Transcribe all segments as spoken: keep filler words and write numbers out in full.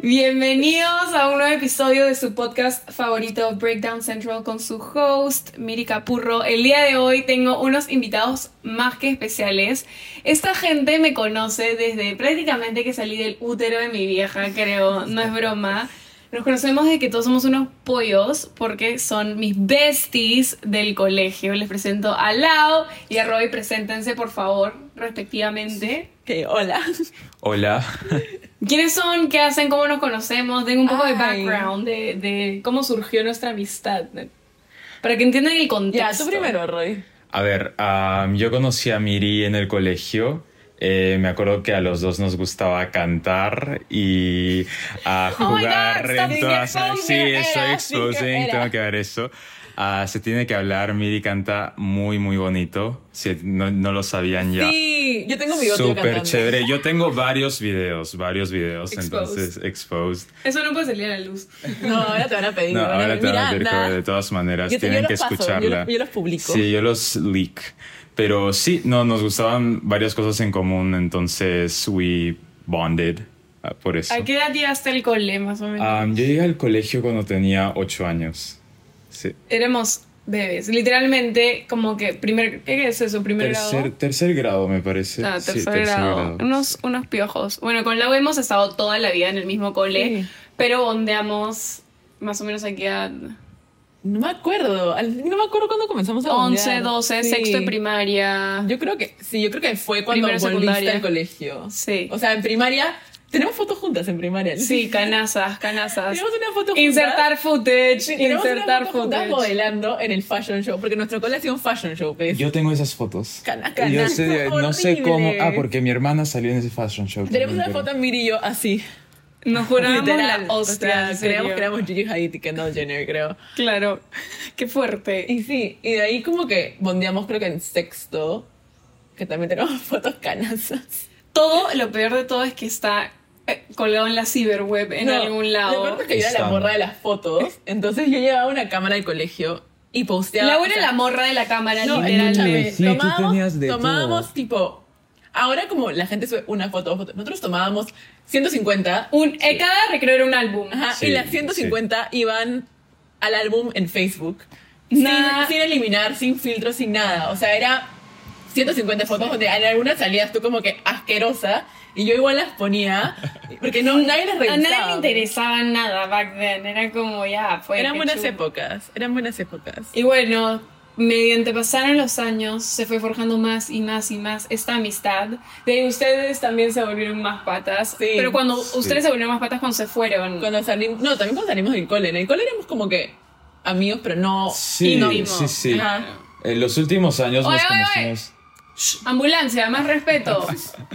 Bienvenidos a un nuevo episodio de su podcast favorito, Breakdown Central, con su host, Miri Capurro. El día de hoy tengo unos invitados más que especiales. Esta gente me conoce desde prácticamente que salí del útero de mi vieja, creo, no es broma. Nos conocemos de que todos somos unos pollos porque son mis besties del colegio. Les presento a Lau y a Roy. Preséntense, por favor, respectivamente. Okay, hola. Hola. ¿Quiénes son? ¿Qué hacen? ¿Cómo nos conocemos? Den un poco Ay. de background de, de cómo surgió nuestra amistad, para que entiendan el contexto. Ya, tú primero, Roy. A ver, um, yo conocí a Miri en el colegio. Eh, me acuerdo que a los dos nos gustaba cantar y a Oh my jugar God, en stop todas... exposing Sí, your estoy era, exposing, era. tengo que ver eso. Uh, se tiene que hablar, Miri canta muy, muy bonito. Si no, no lo sabían ya. Sí, yo tengo mi tío Súper cantando. chévere. Yo tengo varios videos, varios videos, Exposed. entonces, exposed. Eso no puede salir a la luz. No, ahora te van a pedir. No, van a- ahora te van a pedir Miranda. cover de todas maneras. Yo te- yo Tienen los que paso, escucharla. yo los- yo los publico. Sí, yo los leak. Pero sí, no, nos gustaban varias cosas en común, entonces we bonded uh, por eso. ¿A qué edad llegaste al cole, más o menos? Um, yo llegué al colegio cuando tenía ocho años. Sí. Éramos bebés. Literalmente, como que primer... ¿Qué es eso? ¿Primer Tercer, grado? tercer grado, me parece. Ah, Sí, tercer, grado. Unos, unos piojos. Bueno, con Lau hemos estado toda la vida en el mismo cole, Sí. pero bondeamos más o menos a qué edad. No me acuerdo. Al- No me acuerdo cuándo comenzamos a once, bondear. doce, Sí. sexto de primaria. Yo creo que sí, yo creo que fue cuando Primero, volviste secundaria. al colegio. Sí. O sea, en primaria tenemos fotos juntas en primaria. Sí, canasas, canasas. Tenemos una foto juntas. Insertar footage, Sí, tenemos insertar una foto juntas footage. modelando en el fashion show, porque nuestro cole ha sido un fashion show, ¿ves? Yo tengo esas fotos. Cana- Y yo cana- sé- no sé horrible. cómo... Ah, porque mi hermana salió en ese fashion show. Tenemos también, una pero- foto en Miri y yo así. Nos jurábamos Literal. la O hostia, sea, en serio. creamos que éramos Gigi Hadid y Kendall Jenner, creo. Claro, qué fuerte. Y sí, y de ahí como que bondeamos creo que en sexto, que también tenemos fotos canasas. Todo, lo peor de todo es que está eh, colgado en la ciberweb en No, algún Lo lado. peor es que yo era la Están. morra de las fotos, entonces yo llevaba una cámara al colegio y posteaba. La o buena sea, la morra de la cámara, No, literalmente. escúchame, Sí, tú tomábamos, tenías de tomábamos todo. tipo. Ahora como la gente sube una foto, dos fotos, nosotros tomábamos ciento cincuenta. Un, eh, cada recreo era un álbum. Ajá, Sí, y las ciento cincuenta iban al álbum en Facebook. Nah. Sin, sin eliminar, sin filtro, sin nada. O sea, era ciento cincuenta fotos donde en algunas salías tú como que asquerosa y yo igual las ponía porque no, nadie las A revisaba. nadie le interesaba nada back then. Era como ya, fue. Eran qué buenas chulo. épocas, eran buenas épocas. Y bueno, mediante pasaron los años, se fue forjando más y más y más esta amistad. De ahí ustedes también se volvieron más patas. Sí. Pero cuando ustedes se volvieron más patas cuando se fueron. Cuando salimos, no, también cuando salimos del cole. En el cole éramos como que amigos, pero no Sí, íntimos. sí, sí. Ajá. En los últimos años Oye, nos oye, oye. conocimos... Shh, ambulancia, más respeto.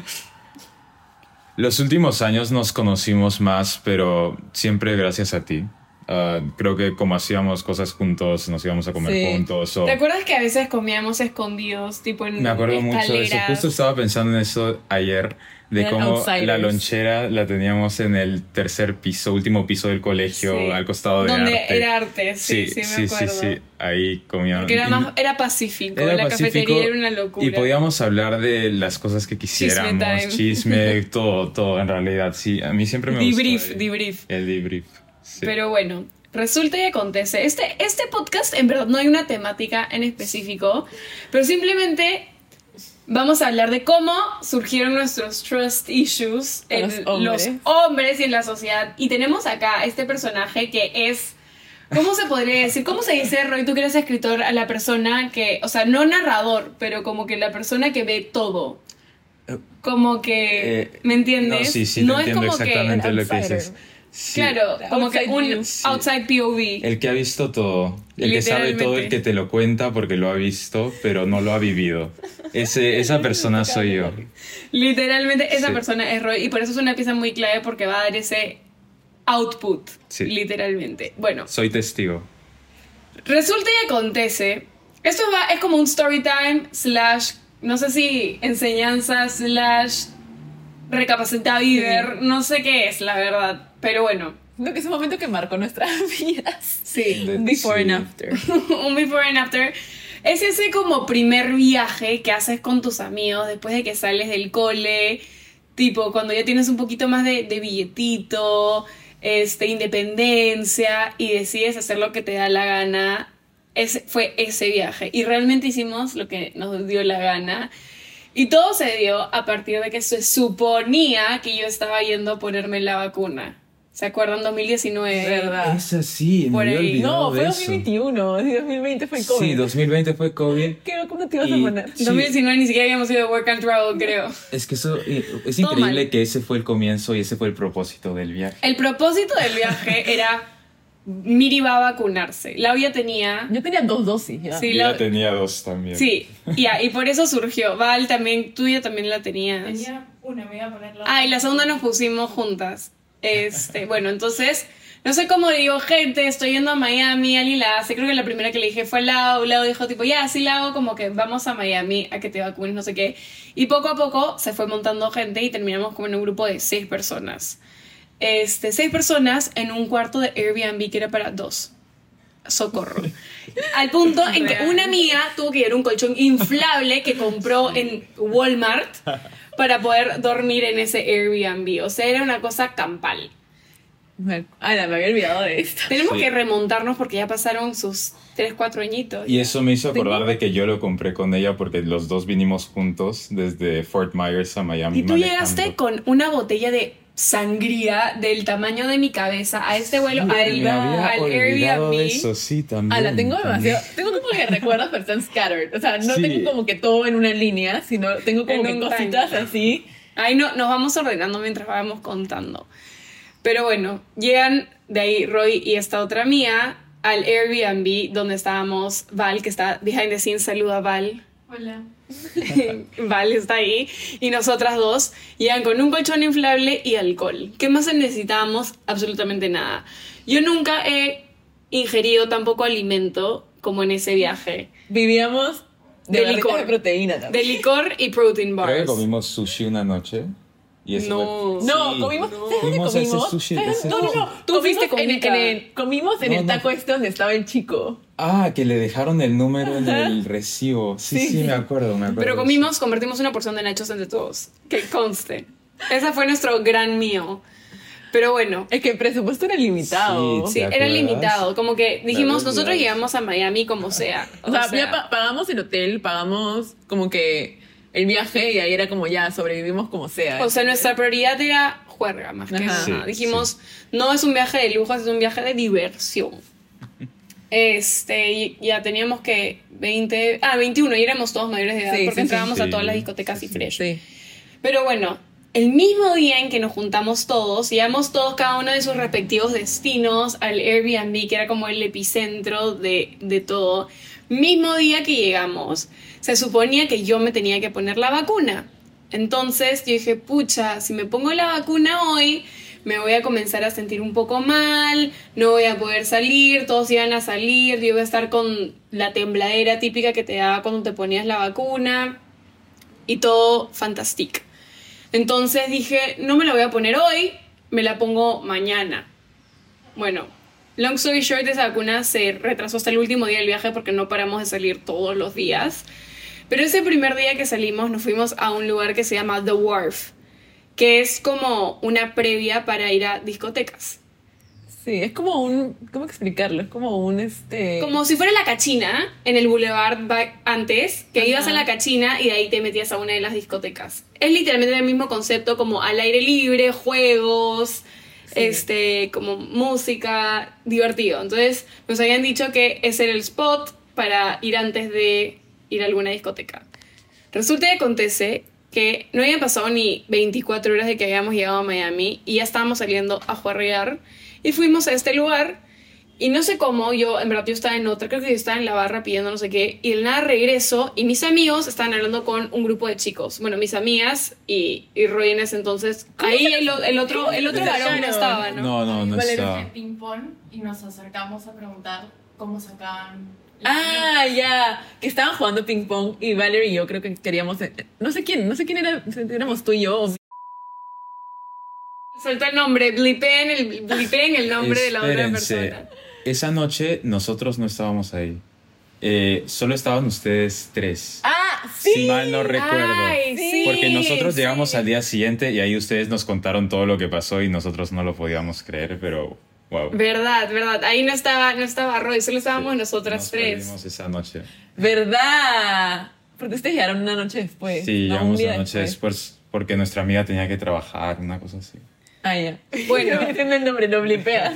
Los últimos años nos conocimos más, pero siempre gracias a ti. Ah, creo que como hacíamos cosas juntos, nos íbamos a comer Sí. juntos. O... ¿Te acuerdas que a veces comíamos escondidos, tipo en Me acuerdo mucho de eso. escaleras? Justo estaba pensando en eso ayer, de Eran cómo outsiders. la lonchera la teníamos en el tercer piso, último piso del colegio, Sí. al costado de Donde arte. era arte, sí, sí, me sí, sí, acuerdo. sí. Ahí comíamos. Porque era, Y- más, era pacífico, era la pacífico cafetería era una locura. Y podíamos hablar de las cosas que quisiéramos. time. Chisme, todo, todo, en realidad. Sí, a mí siempre me gusta. Debrief, el- debrief. El debrief. Sí. Pero bueno, resulta y acontece. Este, este podcast, en verdad, no hay una temática en específico, pero simplemente vamos a hablar de cómo surgieron nuestros trust issues Con en los hombres. los hombres y en la sociedad. Y tenemos acá este personaje que es... ¿Cómo se podría decir? ¿Cómo se dice, Roy, tú que eres escritor, a la persona que, o sea, no narrador, pero como que la persona que ve todo? Como que, Eh, ¿me entiendes? No, sí, sí, te No es entiendo como que, exactamente Un lo que outsider. dices. Sí. claro, como que Outside un view. Sí. outside P O V. El que ha visto todo. El que sabe todo, el Literalmente. que te lo cuenta porque lo ha visto, pero no lo ha vivido. Ese, esa persona soy yo. Literalmente esa Sí. persona es Roy y por eso es una pieza muy clave porque va a dar ese output, Sí. literalmente. Bueno, Soy testigo. resulta y acontece, esto va, es como un story time slash, no sé si enseñanza slash recapacitavider, no sé qué es la verdad, pero bueno, Creo que es un momento que marcó nuestras vidas. sí, De- Before sí. and after. un before and after. Es ese como primer viaje que haces con tus amigos después de que sales del cole, tipo cuando ya tienes un poquito más de, de billetito, este, independencia y decides hacer lo que te da la gana. Ese, fue ese viaje y realmente hicimos lo que nos dio la gana y todo se dio a partir de que se suponía que yo estaba yendo a ponerme la vacuna. ¿Se acuerdan? dos mil diecinueve. ¿Verdad? Es así, me Por había ahí. olvidado No, fue de dos mil veintiuno. Sí, dos mil veinte fue COVID. Sí, dos mil veinte fue COVID. ¿Qué vacuna te ibas Y- a poner? Sí. dos mil diecinueve ni siquiera habíamos ido a Work and Travel, creo. Es que eso eh, es Todo increíble mal. que ese fue el comienzo y ese fue el propósito del viaje. El propósito del viaje era Miri va a vacunarse. Lau ya tenía... Yo tenía dos dosis ya. Sí, Yo la- ya tenía dos también. Sí, ya, y por eso surgió. Val también, tú ya también la tenías. Tenía una, me iba a poner la Ah, y la segunda nos pusimos juntas. Este, bueno, entonces, no sé cómo le digo, gente, estoy yendo a Miami, Ali la hace. Creo que la primera que le dije fue a Lau. Lau dijo, tipo, ya, sí la hago, como que vamos a Miami a que te vacunes, no sé qué. Y poco a poco se fue montando gente y terminamos como en un grupo de seis personas. Este, seis personas en un cuarto de Airbnb que era para dos. Socorro. Al punto en que una amiga tuvo que llevar un colchón inflable que compró en Walmart para poder dormir en ese Airbnb. O sea, era una cosa campal. Me- Ala, me había olvidado de esto. Tenemos Sí. que remontarnos porque ya pasaron sus tres, cuatro añitos. Y eso me hizo acordar de que yo lo compré con ella porque los dos vinimos juntos desde Fort Myers a Miami. Y tú manejando. llegaste con una botella de sangría del tamaño de mi cabeza a este vuelo Me al, había al olvidado de Airbnb. eso, sí, también. Ala, tengo también. demasiado. Tengo como que recuerdos, pero están scattered. O sea, no Sí. tengo como que todo en una línea, sino tengo como En que un cositas time. así. Ahí no, nos vamos ordenando mientras vamos contando. Pero bueno, llegan de ahí Roy y esta otra mía al Airbnb donde estábamos Val, que está behind the scenes, saluda a Val. Hola. Val está ahí. Y nosotras dos llegan con un colchón inflable y alcohol. ¿Qué más necesitábamos? Absolutamente nada. Yo nunca he ingerido tan poco alimento como en ese viaje. Vivíamos de, De barritas licor. de proteína también. De licor y protein Creo que bars. comimos sushi una noche. Y eso No. fue- No, Sí. comimos. ¿Sabes dónde Fuimos a ese comimos? sushi, ¿Sabes? ese No, no, sushi. no. Tú Comimos fuiste con en, el- Mika. en el, comimos en No, el no. taco este donde estaba el chico. Ah, que le dejaron el número en el recibo. Sí, Sí, sí, sí. me acuerdo, me acuerdo. Pero de comimos, convertimos una porción de nachos entre todos. Que conste. Ese fue nuestro gran mío. Pero bueno, Es que el presupuesto era limitado. Sí, sí, ¿Te era acuerdas? limitado. Como que dijimos, Me nosotros olvidaba. llegamos a Miami como sea. O sea, ya pa- pagamos el hotel, pagamos como que el viaje y ahí era como ya sobrevivimos como sea. O sea, nuestra prioridad era juerga más que Ajá. nada. Sí, Dijimos, no es un viaje de lujo, es un viaje de diversión. Este, y ya teníamos que veinte, ah, veintiuno, y éramos todos mayores de edad Sí, porque sí, sí. entrábamos a Sí. todas las discotecas y fresh. Sí. Pero bueno, el mismo día en que nos juntamos todos, llegamos todos cada uno de sus respectivos destinos al Airbnb, que era como el epicentro de, de todo. Mismo día que llegamos, se suponía que yo me tenía que poner la vacuna. Entonces yo dije, pucha, si me pongo la vacuna hoy, me voy a comenzar a sentir un poco mal, no voy a poder salir, todos iban a salir, yo iba a estar con la tembladera típica que te daba cuando te ponías la vacuna y todo fantástico. Entonces dije, no me la voy a poner hoy, me la pongo mañana. Bueno, long story short, esa vacuna se retrasó hasta el último día del viaje porque no paramos de salir todos los días. Pero ese primer día que salimos nos fuimos a un lugar que se llama The Wharf, que es como una previa para ir a discotecas. Sí, es como un. ¿Cómo explicarlo? Es como un este. Como si fuera la Cachina en el Boulevard ba- antes, que Ajá. ibas a la Cachina y de ahí te metías a una de las discotecas. Es literalmente el mismo concepto, como al aire libre, juegos, Sí. este, como música, divertido. Entonces nos habían dicho que ese era el spot para ir antes de ir a alguna discoteca. Resulta y acontece que no habían pasado ni veinticuatro horas de que habíamos llegado a Miami y ya estábamos saliendo a juerrear y fuimos a este lugar y no sé cómo, yo en verdad yo estaba en otra, creo que yo estaba en la barra pidiendo no sé qué y de nada regreso y mis amigos estaban hablando con un grupo de chicos, bueno, mis amigas y, y Roy en ese entonces, ahí el, o- el otro, el otro ¿Cómo se varón no sacaron? estaba, ¿no? No, no, no Valeria estaba. de ping pong y nos acercamos a preguntar cómo sacaban. Ah, ya. Que estaban jugando ping pong y Valerie y yo creo que queríamos. eh, No sé quién, no sé quién era. Si éramos tú y yo. o- Soltó el nombre, blipeen el, blipeen el nombre de la otra Espérense. persona. Esa noche nosotros no estábamos ahí. eh, solo estaban ustedes tres. Ah, sí. Si mal no recuerdo. Ay, sí, Porque nosotros sí. llegamos al día siguiente y ahí ustedes nos contaron todo lo que pasó y nosotros no lo podíamos creer, pero wow. Verdad, verdad. Ahí no estaba, no estaba Roy, solo estábamos Sí, nosotras nos tres. perdimos esa noche. ¿Verdad? Porque ustedes llegaron una noche después. Sí, no, un llegamos día la noche después porque nuestra amiga tenía que trabajar, una cosa así. Ah, ya. Bueno. Estoy diciendo el nombre, lo blipeas.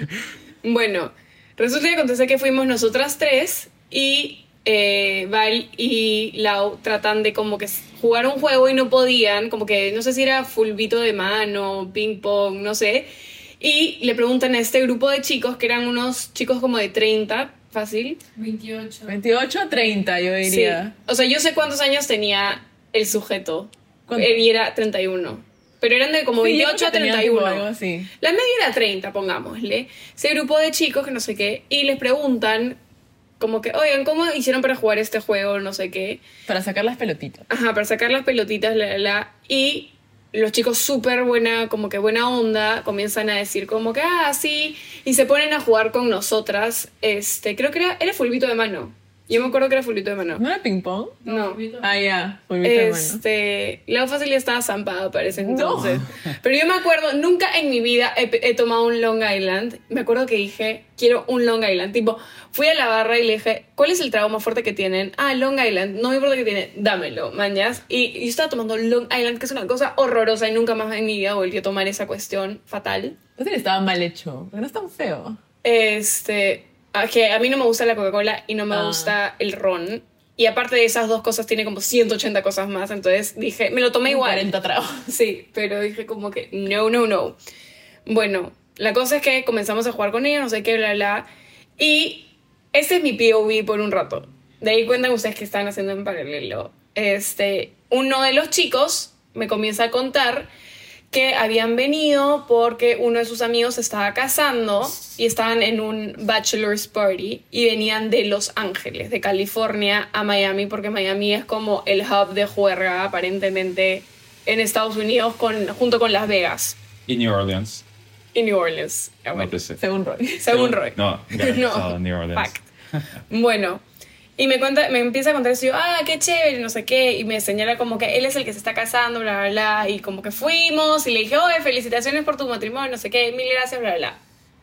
Bueno, resulta que acontece que fuimos nosotras tres y eh, Val y Lau tratan de como que jugar un juego y no podían, como que no sé si era fulbito de mano, ping pong, no sé. Y le preguntan a este grupo de chicos, que eran unos chicos como de treinta, fácil. veintiocho. veintiocho a treinta, yo diría. Sí. O sea, yo sé cuántos años tenía el sujeto. ¿Cuánto? Él era treinta y uno. Pero eran de como Sí, yo veintiocho a creo que tenía treinta y uno. algo así. La media era treinta, pongámosle. Ese grupo de chicos que no sé qué. Y les preguntan, como que, oigan, ¿cómo hicieron para jugar este juego? No sé qué. Para sacar las pelotitas. Ajá, para sacar las pelotitas, la, la, la. Y los chicos súper buena, como que buena onda, comienzan a decir como que, ah, sí. Y se ponen a jugar con nosotras. Este, creo que era, era fulbito de mano. Yo me acuerdo que era fulbito de mano. ¿No era ping pong? No. Ah, ya. Fulbito de mano. Este, la fácil ya estaba zampada para ese No. entonces. Pero yo me acuerdo, nunca en mi vida he, he tomado un Long Island. Me acuerdo que dije, quiero un Long Island. Tipo, fui a la barra y le dije, ¿cuál es el trago más fuerte que tienen? Ah, Long Island. No me importa que tiene, dámelo, mañas. Y yo estaba tomando Long Island, que es una cosa horrorosa y nunca más en mi vida volví a tomar esa cuestión fatal. Entonces estaba mal hecho. Pero no es tan feo. Este, a, que a mí no me gusta la Coca-Cola y no me Ah. gusta el ron. Y aparte de esas dos cosas tiene como ciento ochenta cosas más. Entonces dije, me lo tomé igual. cuarenta tragos. Sí, pero dije como que no, no, no. Bueno, la cosa es que comenzamos a jugar con ellos, no sé qué, bla, bla. Y ese es mi P O V por un rato. De ahí cuentan ustedes que están haciendo en paralelo. Este, uno de los chicos me comienza a contar que habían venido porque uno de sus amigos se estaba casando y estaban en un bachelor's party y venían de Los Ángeles, de California a Miami, porque Miami es como el hub de juerga aparentemente en Estados Unidos con, junto con Las Vegas Y New Orleans. y New Orleans. Ah, No bueno, te sé. Según Roy. según Roy. No, garantizado, New Orleans. Fact. Bueno, y me cuenta, me empieza a contar eso y yo, ah, qué chévere, no sé qué, y me señala como que él es el que se está casando, bla, bla, bla, y como que fuimos, y le dije, oye, felicitaciones por tu matrimonio, no sé qué, mil gracias, bla, bla.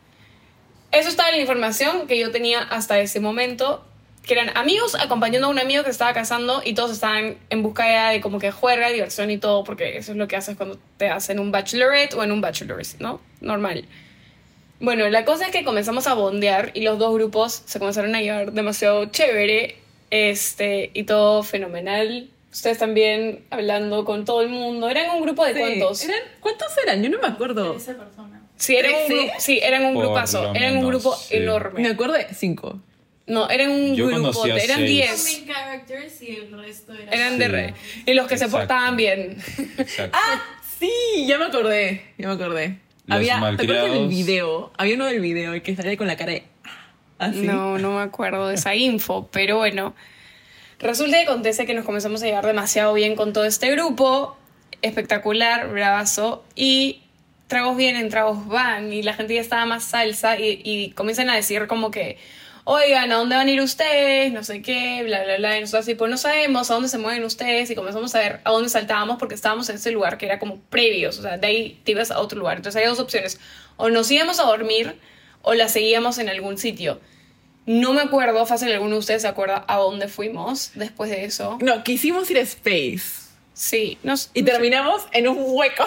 Eso estaba en la información que yo tenía hasta ese momento, que eran amigos acompañando a un amigo que se estaba casando y todos estaban en busca de como que juerga, diversión y todo, porque eso es lo que haces cuando te hacen un bachelorette o en un bachelorette, ¿no? Normal. Bueno, la cosa es que comenzamos a bondear y los dos grupos se comenzaron a llevar demasiado chévere, este, y todo fenomenal. Ustedes también hablando con todo el mundo. ¿Eran un grupo de Sí. cuántos? ¿Eran, ¿Cuántos eran? Yo no me acuerdo. trece personas. Sí, eran un, ¿trece? grupo, sí, eran un Por grupazo. lo Eran un menos, grupo sí. enorme. Me acuerdo de cinco. No, eran un Yo grupo, conocí a eran seis. diez. Main characters y el resto era Eran Sí. de re. Y los que se Exacto. portaban bien. Exacto. Sí, ya me acordé. Ya me acordé. Los había, ¿te acuerdas del malcriados. video? Había uno del video, el que salía con la cara de... Así. No, no me acuerdo de esa info, pero bueno. Resulta que acontece que nos comenzamos a llevar demasiado bien con todo este grupo. Espectacular, bravazo. Y tragos vienen, tragos van. Y la gente ya estaba más salsa. Y, y comienzan a decir como que, oigan, ¿a dónde van a ir ustedes? No sé qué, bla, bla, bla. Y nosotros así, pues no sabemos a dónde se mueven ustedes. Y comenzamos a ver a dónde saltábamos porque estábamos en ese lugar que era como previos. O sea, de ahí te ibas a otro lugar. Entonces hay dos opciones. O nos íbamos a dormir o la seguíamos en algún sitio. No me acuerdo, fácil, alguno de ustedes se acuerda a dónde fuimos después de eso. No, quisimos ir a Space. Sí, nos, Y terminamos en un hueco.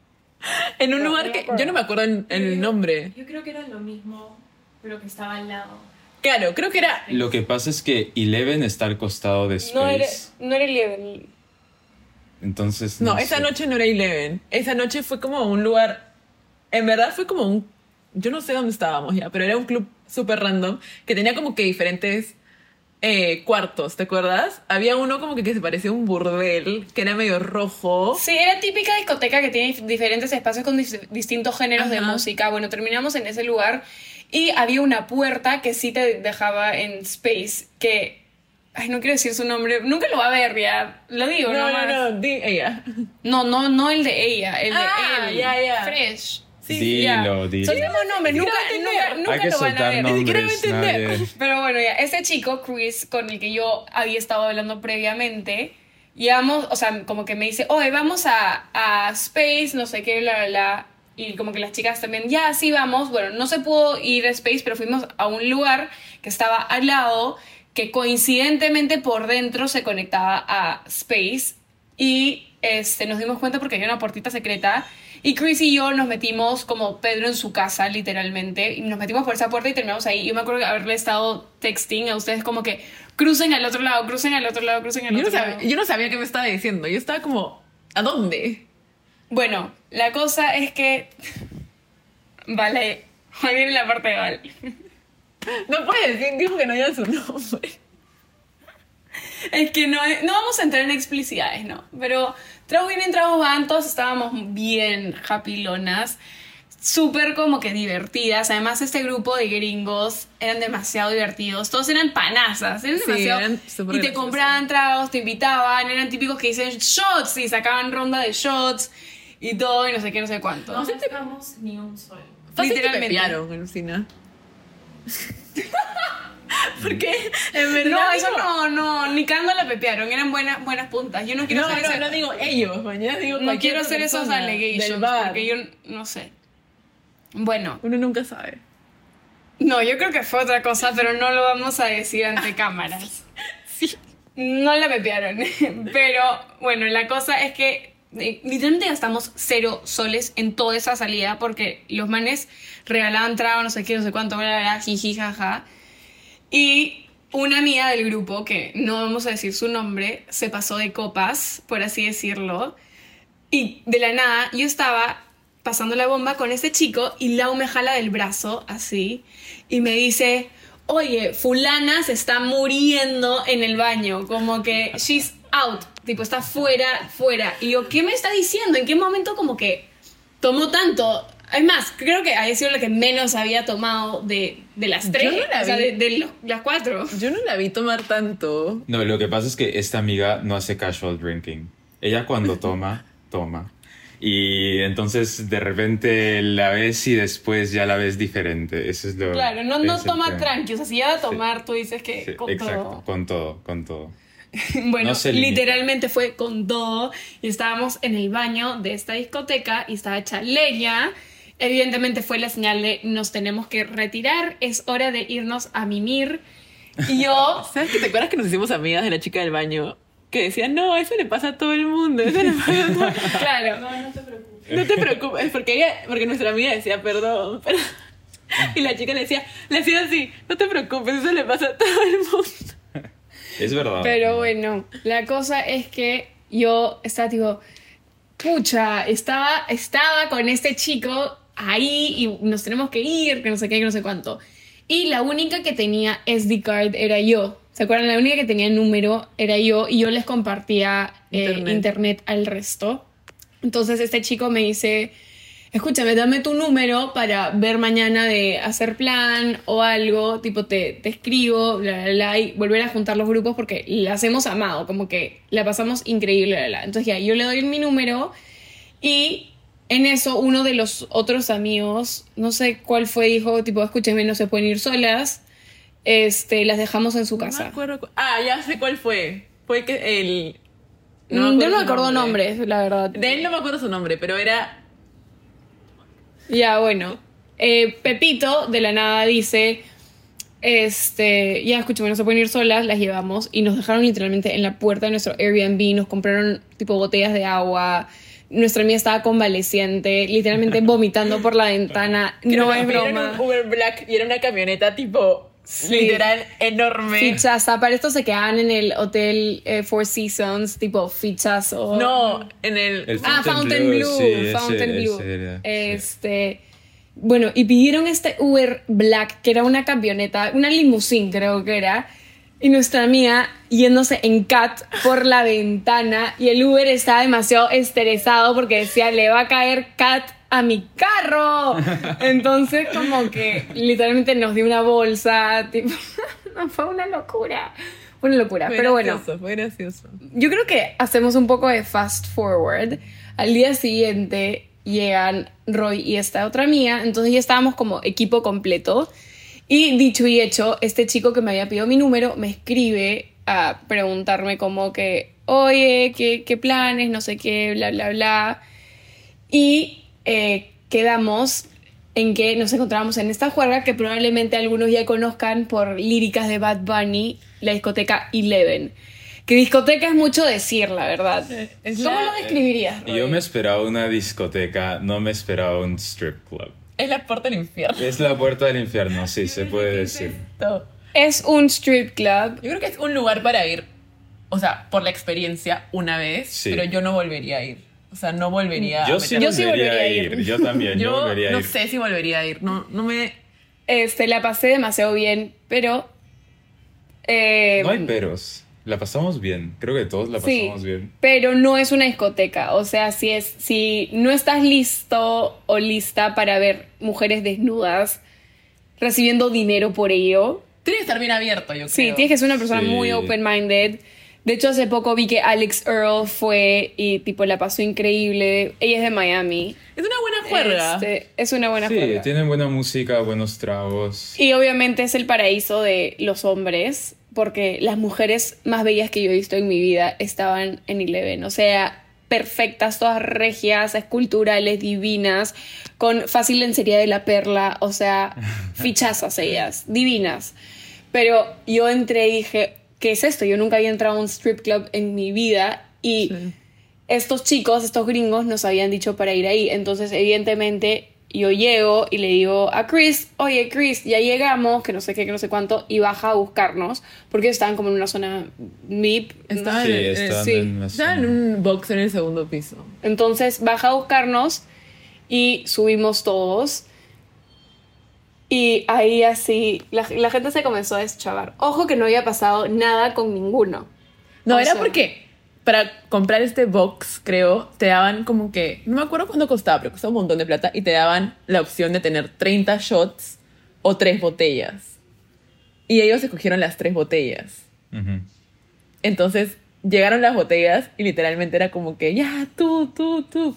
en un No, lugar no me que... acuerdo. Yo no me acuerdo en, en el nombre. Yo creo que era lo mismo, pero que estaba al lado. Claro, creo que era... Lo que pasa es que Eleven está al costado de Space. no era, no era Eleven. Entonces. No, No, esa sé. noche no era Eleven. Esa noche fue como un lugar... En verdad fue como un... Yo no sé dónde estábamos ya, pero era un club súper random que tenía como que diferentes eh, cuartos, ¿te acuerdas? Había uno como que, que se parecía a un burdel, que era medio rojo. Sí, era típica discoteca que tiene diferentes espacios con dis- distintos géneros de Ajá. música. Bueno, terminamos en ese lugar y había una puerta que sí te dejaba en Space, que... Ay, no quiero decir su nombre. Nunca lo va a ver, ya. Lo digo, No, nomás. no, no, di ella. No, no, no el de ella, el de Ah, él. ya, ya. Fresh. Sí, ya. Dilo, dilo. Soltemos nombres, nunca, Ni nunca, siquiera nunca Hay que lo van a soltar ver. Ni siquiera va a nombres. entender. nadie- Pero bueno, ya, ese chico, Chris, con el que yo había estado hablando previamente, íbamos, o sea, como que me dice, oye, vamos a, a Space, no sé qué, bla, bla, bla. Y como que las chicas también, ya, sí, vamos. Bueno, no se pudo ir a Space, pero fuimos a un lugar que estaba al lado, que coincidentemente por dentro se conectaba a Space. Y este, nos dimos cuenta porque había una puertita secreta. Y Chris y yo nos metimos como Pedro en su casa, literalmente. Y nos metimos por esa puerta y terminamos ahí. Yo me acuerdo de haberle estado texting a ustedes como que crucen al otro lado, crucen al otro lado, crucen al Yo no, otro sabía, lado. yo no sabía qué me estaba diciendo. Yo estaba como, ¿a dónde? Bueno, la cosa es que... Vale, ahí viene la parte de Val. No puede decir, dijo que no diga su nombre. Es que no, no vamos a entrar en explicidades, ¿no? Pero tragos vienen, tragos van, todos estábamos bien happylonas, súper como que divertidas. Además, este grupo de gringos eran demasiado divertidos. Todos eran panazas, eran Sí, demasiado... eran y súper te graciosos. compraban tragos, te invitaban, eran típicos que dicen shots y sacaban ronda de shots y todo y no sé qué, no sé cuánto. No gastamos ni un sol. Fácil te Literalmente. pepearon, Alucina. Porque, en verdad. No, eso digo- no, no, ni cagando la pepearon, eran buenas, buenas puntas. Yo no quiero No, hacer no, ese- no digo ellos, mañana digo no cualquier quiero otra hacer esos persona allegations del bar. porque yo no sé. Bueno, Uno nunca sabe. no, yo creo que fue otra cosa, pero no lo vamos a decir ante cámaras. Sí. No la pepearon. Pero bueno, la cosa es que eh, literalmente gastamos cero soles en toda esa salida porque los manes regalaban trago, no sé qué, no sé cuánto, bla, bla, bla, jiji, jaja. Y una amiga del grupo, que no vamos a decir su nombre, se pasó de copas, por así decirlo. Y de la nada, yo estaba pasando la bomba con este chico y Lau me jala del brazo, así, y me dice, oye, fulana se está muriendo en el baño, como que she's out, tipo, está fuera, fuera. Y yo, ¿qué me está diciendo? ¿En qué momento como que tomó tanto? Es más, creo que había sido la que menos había tomado de, de las tres, no la o sea, vi. de, de los- las cuatro. Yo no la vi tomar tanto. No, lo que pasa es que esta amiga no hace casual drinking. Ella cuando toma, toma. Y entonces de repente la ves y después ya la ves diferente. Eso es lo Claro, no, no es el toma tema. tranqui, o sea, si ya va a tomar, tú dices que Sí, con exacto, todo. con todo, con todo. Bueno, No se limita. literalmente fue con todo y estábamos en el baño de esta discoteca y estaba hecha leña. Evidentemente fue la señal de nos tenemos que retirar, es hora de irnos a mimir. Y yo, ¿Sabes qué? ¿Te acuerdas que nos hicimos amigas de la chica del baño? Que decía, no, eso le pasa a todo el mundo. Eso le pasa a todo el mundo. claro, No, no te preocupes. No te preocupes, porque ella, porque nuestra amiga decía perdón. pero- Y la chica le decía, le decía así, no te preocupes, eso le pasa a todo el mundo. Es verdad. pero bueno, la cosa es que yo estaba tipo, pucha, estaba, estaba con este chico ahí y nos tenemos que ir, que no sé qué, que no sé cuánto. Y la única que tenía S D card era yo. ¿Se acuerdan? La única que tenía número era yo y yo les compartía eh, Internet. internet. al resto. Entonces este chico me dice, escúchame, dame tu número para ver mañana de hacer plan o algo, tipo te, te escribo, bla, bla, bla, y volver a juntar los grupos porque las hemos amado, como que la pasamos increíble, bla, bla, bla. Entonces ya, yo le doy mi número y en eso uno de los otros amigos, no sé cuál fue, dijo, tipo, escúchame, no se pueden ir solas, este, las dejamos en su No me casa. acuerdo cu- ah, ya sé cuál fue. Fue que el... Mm, yo no me su acuerdo nombres, la verdad. De él no me acuerdo su nombre, pero era... Ya, bueno. Eh, Pepito de la nada dice, este, ya escúchame, no se pueden ir solas, las llevamos y nos dejaron literalmente en la puerta de nuestro Airbnb, nos compraron tipo botellas de agua, nuestra amiga estaba convaleciente, literalmente vomitando por la ventana, no es Era un broma. Uber Black y era una camioneta tipo... Sí. Literal, enorme. Fichaza, para esto se quedaban en el hotel eh, Four Seasons, tipo fichazo. No, en el... El Ah, Fountain Fountain Blue, Blue, sí, ese- Fountain Blue. ese era, sí. Este, bueno, y pidieron este Uber Black, que era una camioneta, una limusín creo que era, y nuestra amiga yéndose en cat por la ventana, y el Uber estaba demasiado estresado porque decía, le va a caer cat a mi carro. Entonces como que literalmente nos dio una bolsa, tipo, no, fue una locura. Fue una locura, Fue pero bueno. gracioso, fue gracioso. Yo creo que hacemos un poco de fast forward. Al día siguiente, llegan Roy y esta otra amiga, entonces ya estábamos como equipo completo. Y dicho y hecho, este chico que me había pedido mi número me escribe a preguntarme como que, oye, ¿qué, qué planes? No sé qué, bla, bla, bla. Y eh, quedamos en que nos encontrábamos en esta juerga que probablemente algunos ya conozcan por líricas de Bad Bunny, la discoteca Eleven. Que discoteca es mucho decir, la verdad. Es ¿Cómo la- lo describirías, Roy? Yo me esperaba una discoteca, no me esperaba un strip club. Es la puerta del infierno. Es la puerta del infierno, sí, se puede decir. Esto. Es un strip club. Yo creo que es un lugar para ir, o sea, por la experiencia una vez, Sí. pero yo no volvería a ir. O sea, no volvería Yo a sí meter- Yo sí volvería volvería a a ir. ir. Yo también, yo, Yo volvería a no ir. sé si volvería a ir. No, no me... Este, la pasé demasiado bien, pero... eh, No hay peros. La pasamos bien. Creo que todos la sí, pasamos bien. pero no es una discoteca. O sea, si, es, si no estás listo o lista para ver mujeres desnudas recibiendo dinero por ello, Tiene que estar bien abierto, yo creo. sí, tienes que ser una persona Sí. muy open-minded. De hecho, hace poco vi que Alex Earl fue y tipo la pasó increíble. Ella es de Miami. Es una buena juerga. Este, es una buena Sí, juerga. tienen buena música, buenos tragos. Y obviamente es el paraíso de los hombres, porque las mujeres más bellas que yo he visto en mi vida estaban en Eleven. O sea, perfectas, todas regias, esculturales, divinas, con fácil lencería de la perla, o sea, fichazas ellas, divinas. Pero yo entré y dije, ¿qué es esto? Yo nunca había entrado a un strip club en mi vida y Sí. estos chicos, estos gringos nos habían dicho para ir ahí. Entonces, evidentemente, yo llego y le digo a Chris, oye, Chris, ya llegamos, que no sé qué, que no sé cuánto, y baja a buscarnos, porque ellos estaban como en una zona V I P. Estaban Sí, en- eh, están sí. en la Estaban en zona. un box en el segundo piso. Entonces, baja a buscarnos y subimos todos. Y ahí así, la, la gente se comenzó a deschavar. Ojo que no había pasado nada con ninguno. No, O era sea- porque para comprar este box, creo, te daban como que... No me acuerdo cuánto costaba, pero costaba un montón de plata. Y te daban la opción de tener treinta shots o tres botellas. Y ellos escogieron las tres botellas. Ujú. Entonces, llegaron las botellas y literalmente era como que, ya, tú, tú, tú.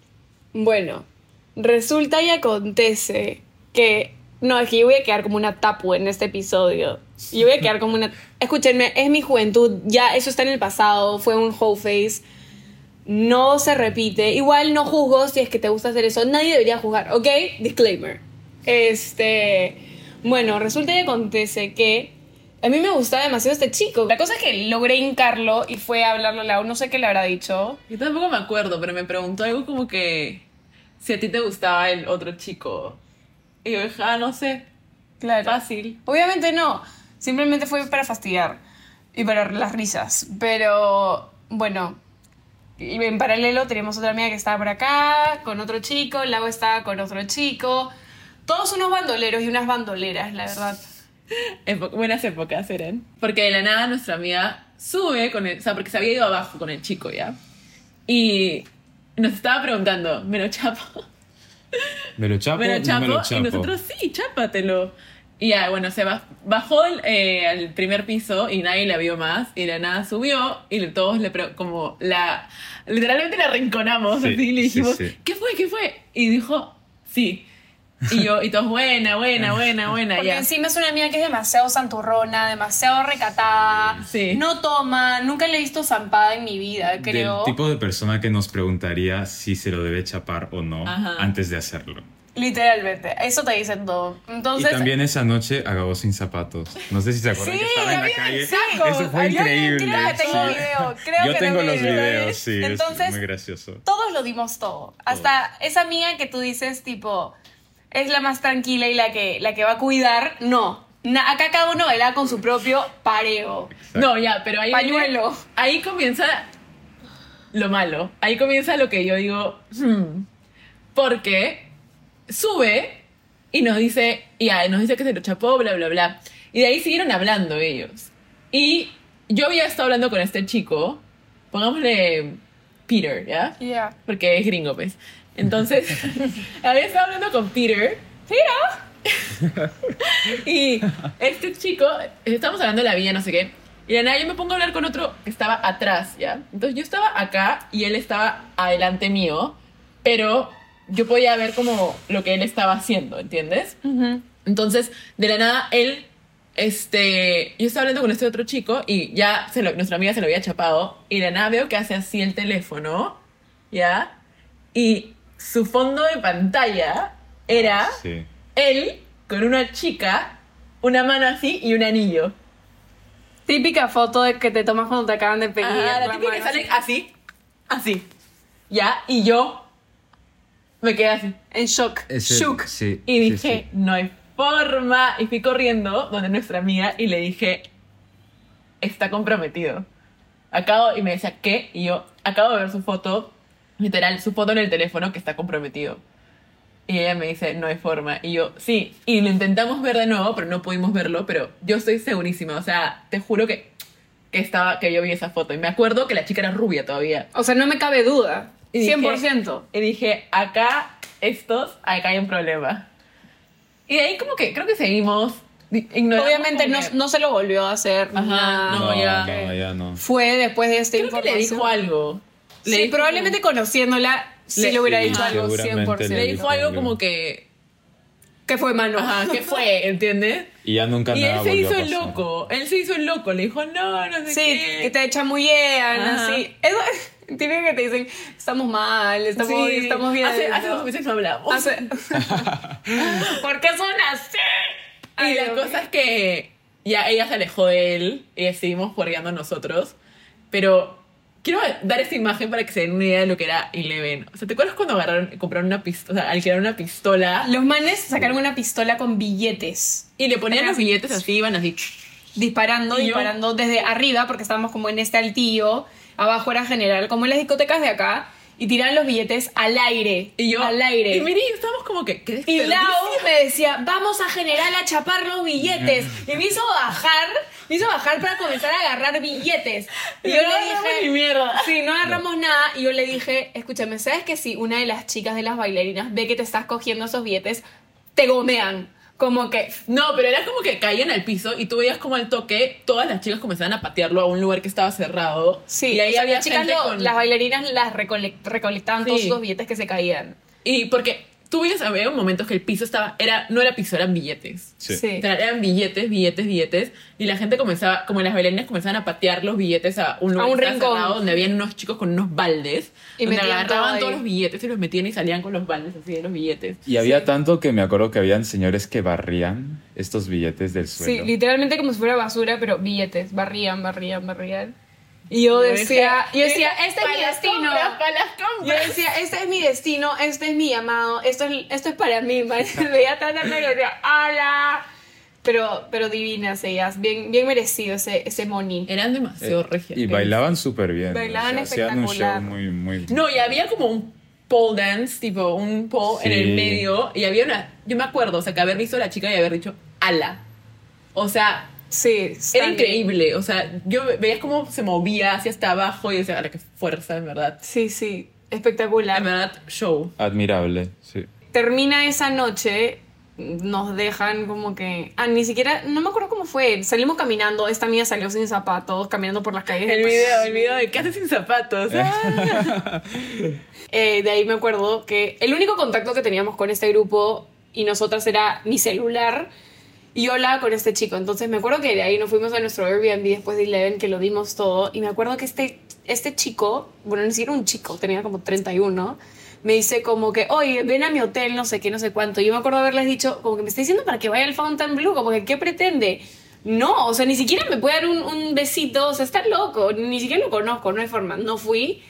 Bueno, resulta y acontece que... No, es que yo voy a quedar como una tapu en este episodio. Yo voy a quedar como una... Escúchenme, es mi juventud. Ya, eso está en el pasado. Fue un whole face. No se repite. Igual no juzgo si es que te gusta hacer eso. Nadie debería juzgar, ¿ok? Disclaimer. Este... Bueno, resulta y acontece que... A mí me gustaba demasiado este chico. La cosa es que logré hincarlo y fue a hablarle a Lau. No sé qué le habrá dicho. Yo tampoco me acuerdo, pero me preguntó algo como que si a ti te gustaba el otro chico. Y yo dije, ah, no sé. Claro. Fácil. Obviamente no, simplemente fue para fastidiar y para las risas. Pero bueno, y en paralelo teníamos otra amiga que estaba por acá, con otro chico, Lau estaba con otro chico. Todos unos bandoleros y unas bandoleras, la verdad. Epo- buenas épocas eran. Porque de la nada nuestra amiga sube con el... O sea, porque se había ido abajo con el chico, ¿ya? Y nos estaba preguntando, ¿me lo chapo? ¿Me lo chapo? ¿Me lo No chapo? me lo Y chapo. nosotros, sí, chápatelo. Y ya, bueno, se baj- bajó el, eh, al primer piso y nadie la vio más. Y de la nada subió y le- todos le... pre- Como la... Literalmente la arrinconamos Sí, así y le sí, dijimos, sí. ¿qué fue? ¿Qué fue? Y dijo, sí. Y yo, y todos, buena, buena, buena, buena, Porque ya. encima es una amiga que es demasiado santurrona, demasiado recatada, Sí. no toma, nunca le he visto zampada en mi vida, creo. Del tipo de persona que nos preguntaría si se lo debe chapar o no Ajá. antes de hacerlo. Literalmente, eso te dicen todo. Entonces, Y también esa noche acabó sin zapatos. No sé si se acuerdan Sí, que estaba en la había calle. sacos. Eso fue Había- increíble. creo que tengo sí. video, creo Yo que tengo tengo los video. videos, sí, Entonces, es muy gracioso. todos lo dimos todo. Hasta esa amiga que tú dices, tipo, es la más tranquila y la que, la que va a cuidar. No. Na- acá cada uno baila con su propio pareo. No, ya, pero ahí... Pañuelo. Ahí comienza lo malo. Ahí comienza lo que yo digo, hmm, porque sube y nos dice, ya, nos dice que se lo chapó, bla, bla, bla. Y de ahí siguieron hablando ellos. Y yo había estado hablando con este chico, pongámosle Peter, ¿ya? Ya. Porque es gringo, pues. Entonces, había estado hablando con Peter. Mira. Y este chico, estamos hablando de la villa, no sé qué. Y de nada, yo me pongo a hablar con otro que estaba atrás, ¿ya? Entonces yo estaba acá y él estaba adelante mío, pero yo podía ver como lo que él estaba haciendo, ¿entiendes? Ujú. Entonces, de la nada, él, este, yo estaba hablando con este otro chico y ya se lo- nuestra amiga se lo había chapado y de la nada veo que hace así el teléfono, ¿ya? Y su fondo de pantalla era Sí. él con una chica, una mano así y un anillo. Típica foto de que te tomas cuando te acaban de pedir. Ah, la la típica que mano sale así, así, ¿ya? Y yo me quedé así. En shock. Ese- Shook. Sí, Y sí, dije, sí. no hay forma. Y fui corriendo donde nuestra amiga y le dije, está comprometido. Acabo, y me decía, ¿qué? Y yo, acabo de ver su foto, literal, su foto en el teléfono que está comprometido. Y ella me dice, no hay forma. Y yo, sí. Y lo intentamos ver de nuevo, pero no pudimos verlo. Pero yo estoy segurísima. O sea, te juro que, que, estaba, que yo vi esa foto. Y me acuerdo que la chica era rubia todavía. O sea, no me cabe duda. Y dije- cien por ciento. Y dije, acá, estos, acá hay un problema. Y de ahí como que creo que seguimos. di- ignoramos Obviamente como no, que- no se lo volvió a hacer. Ajá, nada. no, No, ya. no, ya no. Fue después de esta Creo que información. le dijo algo. Le Sí, dicho probablemente conociéndola sí Le- le hubiera sí, dicho algo seguramente cien por ciento. Le le dijo algo como que, Que fue mano. ajá, ¿qué fue? ¿Entiendes? Y ya nunca Y él nada se volvió hizo a el pasar. loco. Él se hizo el loco. Le dijo, no, no sé Sí, qué. que te chamullean, Ajá. así. Eso, típico que te dicen, estamos mal, estamos, Sí. estamos bien. Hace, hace dos meses no hablamos. Hace- ¿Por qué son así? Y Ay, la Dios cosa mío. es que ya ella se alejó de él y decidimos juergueando nosotros. Pero quiero dar esta imagen para que se den una idea de lo que era Eleven. O sea, ¿te acuerdas cuando agarraron, compraron una pistola, o sea, alquilaron una pistola Los manes sacaron una pistola con billetes, y le ponían Ajá. los billetes así, iban así? disparando, Y yo- disparando desde arriba, porque estábamos como en este altillo, abajo era general, como en las discotecas de acá, y tiraban los billetes al aire, Y yo, al aire. Y Miri, estábamos como que, ¿qué Y desperdicio? Lau me decía, vamos a general a chapar los billetes. Y me hizo bajar, me hizo bajar para comenzar a agarrar billetes. Y Y yo no le agarramos dije, ni mierda. sí, no agarramos nada. Y yo le dije, escúchame, ¿sabes que si una de las chicas de las bailarinas ve que te estás cogiendo esos billetes, te gomean? Como que, No, pero era como que caían al piso y tú veías como al toque todas las chicas comenzaban a patearlo a un lugar que estaba cerrado. sí, y ahí o sea, había las chicas, gente lo- con... las bailarinas las recole- recolectaban todos Sí. esos billetes que se caían. Y porque tú veías, había momentos que el piso estaba, era, no era piso, eran billetes. Sí. Sí. O sea, eran billetes, billetes, billetes. Y la gente comenzaba, como las bailarinas comenzaban a patear los billetes a un lugar A un que estaba rincón. cerrado, donde habían unos chicos con unos baldes. Y donde metían todo agarraban ahí. todos los billetes y los metían y salían con los baldes así de los billetes. Y había Sí. tanto que me acuerdo que habían señores que barrían estos billetes del Sí, suelo. literalmente como si fuera basura, pero billetes, barrían, barrían, barrían. Y yo Yo decía, dije, yo decía, "Para este es mi las destino. compras, para las Yo compras". decía, este es mi destino, este es mi llamado, esto es, esto es para mí, man. Veía tanta y decía, ¡hala! Pero, pero divinas ellas, bien, bien merecido ese, ese money. Eran demasiado Eh, regias. y bailaban súper bien. Bailaban o sea, hacían un show espectacular. muy, muy... No, y había como un pole dance, tipo un pole en el Sí. medio. Y había una. Yo me acuerdo, o sea, que haber visto a la chica y haber dicho, ala. O sea, Sí, era standing. increíble. O sea, yo ve- veías cómo se movía hacia hasta abajo y decía, ala, qué fuerza, en verdad. Sí, sí, espectacular. En verdad, show. Admirable, sí. Termina esa noche, nos dejan como que... Ah, ni siquiera... No me acuerdo cómo fue. Salimos caminando, esta amiga salió sin zapatos, caminando por las calles. El de- video, el video de ¿qué haces sin zapatos? Ah. Eh, de ahí me acuerdo que el único contacto que teníamos con este grupo y nosotras era mi celular y yo hablaba con este chico. Entonces me acuerdo que de ahí nos fuimos a nuestro Airbnb después de Eleven, que lo dimos todo. Y me acuerdo que este, este chico, bueno, ni siquiera un chico, tenía como treinta y uno, me dice como que, oye, ven a mi hotel, no sé qué, no sé cuánto. Y yo me acuerdo haberles dicho, como que me está diciendo para que vaya al Fontainebleau, como que, ¿qué pretende? No, o sea, ni siquiera me puede dar un, un besito, o sea, está loco, ni siquiera lo conozco, no hay forma. No fui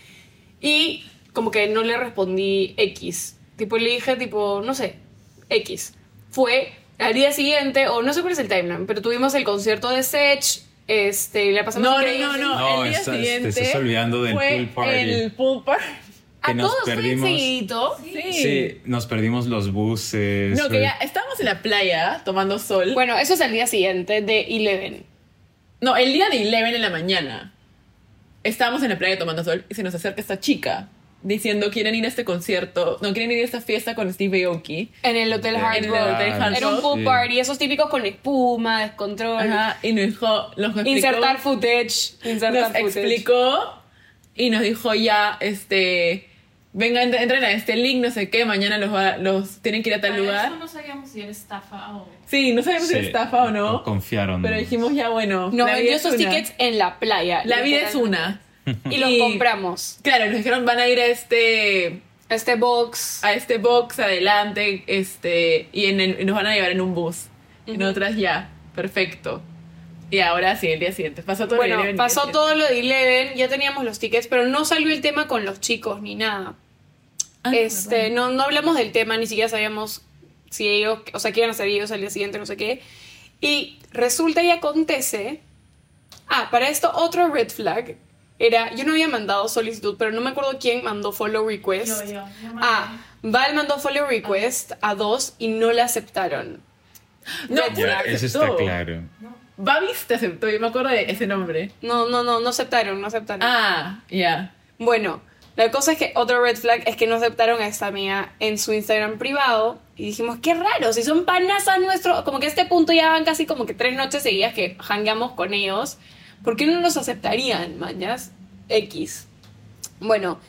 y como que no le respondí X. Tipo, le dije, tipo, no sé, X. Fue al día siguiente, o no sé cuál es el timeline, pero tuvimos el concierto de Sech, este, la pasamos No, no, increíble. no, no. No, El día estás- te siguiente. estás olvidando del fue pool party. El pool party. A que nos todos fue perdimos. seguidito. Sí. Sí, nos perdimos los buses. No, que ya estábamos en la playa tomando sol. Bueno, eso es el día siguiente de Eleven. No, el día de Eleven en la mañana. Estábamos en la playa tomando sol y se nos acerca esta chica diciendo quieren ir a este concierto, no quieren ir a esta fiesta con Steve Aoki. En el Hotel En Hard el Rock. Hotel Hard Era un Rock, pool sí. party, esos típicos con espuma, descontrol. Ajá, y nos dijo, nos explicó, Insertar footage. Insertar nos footage. explicó y nos dijo ya, este, vengan, entren a este link, no sé qué, mañana los, va, los tienen que ir a tal Para lugar. eso no sabíamos si era estafa o... Sí, no sabemos si Sí, era estafa o no. Confiaron. Pero dijimos ya, bueno. Nos la vendió vida es esos una. tickets en la playa. La vida es literalmente. una. Y los compramos. Claro, nos dijeron van a ir a este Este box. a este box adelante, este y, en el- y nos van a llevar en un bus. Y Ujú. nosotras ya, perfecto. Y ahora sí, el día siguiente. Pasó todo Bueno, el día pasó siguiente. todo lo de Eleven, ya teníamos los tickets, pero no salió el tema con los chicos ni nada. Ah, este, verdad. no, no hablamos del tema, ni siquiera sabíamos si ellos, o sea, que iban a ser ellos al día siguiente, no sé qué. Y resulta y acontece. Ah, para esto, otro red flag era. Yo no había mandado solicitud, pero no me acuerdo quién mandó follow request. Yo, yo, yo mandé. Ah, Val mandó follow request a dos y no la aceptaron. No, Red Ya, una eso aceptó. está claro. Babis te aceptó, yo me acuerdo de ese nombre. No, no, no, no aceptaron, no aceptaron. Ah, ya. Bueno, la cosa es que otro red flag es que no aceptaron a esta amiga en su Instagram privado. Y dijimos, qué raro, si son panas a nuestro. Como que a este punto ya van casi como que tres noches seguidas que hangueamos con ellos. ¿Por qué no nos aceptarían, mañas? X. Bueno,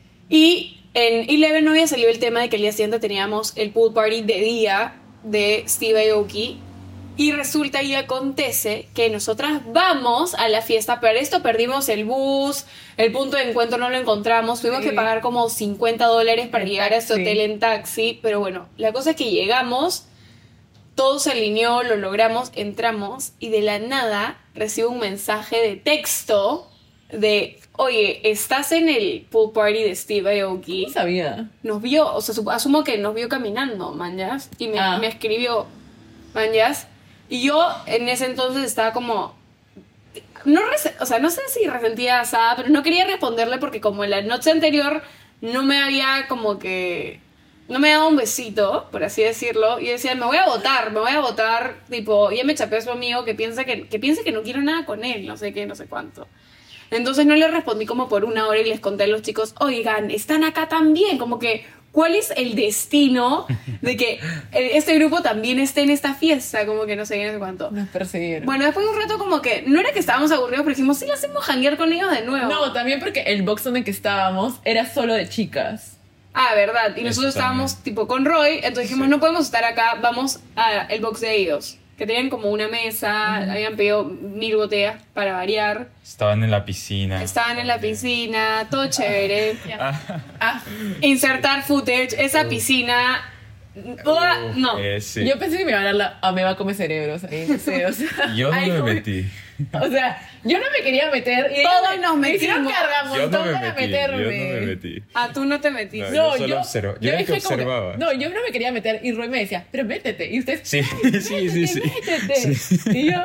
y en Eleven no había salido el tema de que el día siguiente teníamos el pool party de día de Steve Aoki. Y resulta y acontece que nosotras vamos a la fiesta, pero esto perdimos el bus, el punto de encuentro no lo encontramos, tuvimos Sí. que pagar como cincuenta dólares para En llegar a este taxi. hotel en taxi, pero bueno, la cosa es que llegamos, todo se alineó, lo logramos, entramos y de la nada recibo un mensaje de texto de, oye, ¿estás en el pool party de Steve Aoki? No sabía. Nos vio, o sea, sup- asumo que nos vio caminando, manjas, y me, Ah. me escribió, manjas, y yo en ese entonces estaba como, no, rese- o sea, no sé si resentía asada, pero no quería responderle porque como en la noche anterior no me había como que, no me daba un besito, por así decirlo, y decía, me voy a votar, me voy a votar, tipo, ya me chapé a su amigo que piensa que, que piensa que no quiero nada con él, no sé qué, no sé cuánto. Entonces no le respondí como por una hora y les conté a los chicos, oigan, están acá también, como que, ¿cuál es el destino de que este grupo también esté en esta fiesta? Como que no sé qué, no sé cuánto. Nos persiguieron. Bueno, después de un rato como que, no era que estábamos aburridos, pero dijimos, sí, le hacemos janguear con ellos de nuevo. No, también porque el box donde que estábamos era solo de chicas. Ah, verdad, y Eso nosotros también. estábamos tipo con Roy, entonces dijimos, Sí. no podemos estar acá, vamos al box de ellos. Que tenían como una mesa, habían pedido mil botellas para variar. Estaban en la piscina. Estaban en la piscina, todo chévere. Ah, Insertar footage, esa piscina. ¡Uah! No. Eh, sí. yo pensé que me iba a dar la ameba a comer cerebros ahí, no sé, o sea. Yo no ahí me como- metí. O sea, yo no me quería meter y ellos Todos me- nos me hicieron metimos. cargar Yo no montón me para metí. meterme. Yo no me metí. Ah, tú no te metiste. No, yo solo observo- yo era el que dije como observaba. no, yo no me quería meter y Roy me decía, pero métete. Y ustedes, Sí, sí, sí, sí. métete. Sí. Y yo,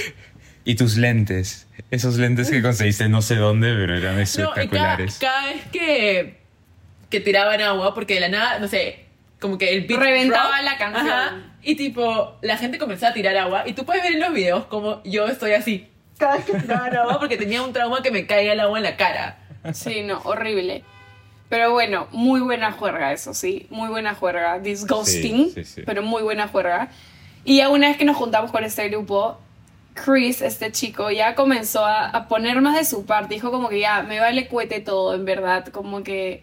Y tus lentes. Esos lentes que conseguiste no sé dónde, pero eran no, y cada, espectaculares. cada vez que, que tiraban agua, porque de la nada, no sé, como que el beat Reventaba drop, la canción. ajá, y tipo, la gente comenzaba a tirar agua. Y tú puedes ver en los videos como yo estoy así. Cada vez que tiraban agua, porque tenía un trauma que me caiga el agua en la cara. Sí, no, horrible. Pero bueno, muy buena juerga, eso sí. Muy buena juerga. Disgusting, Sí, sí, sí. pero muy buena juerga. Y ya una vez que nos juntamos con este grupo, Chris, este chico, ya comenzó a, a poner más de su parte. Dijo como que ya, me vale cuete todo, en verdad. Como que...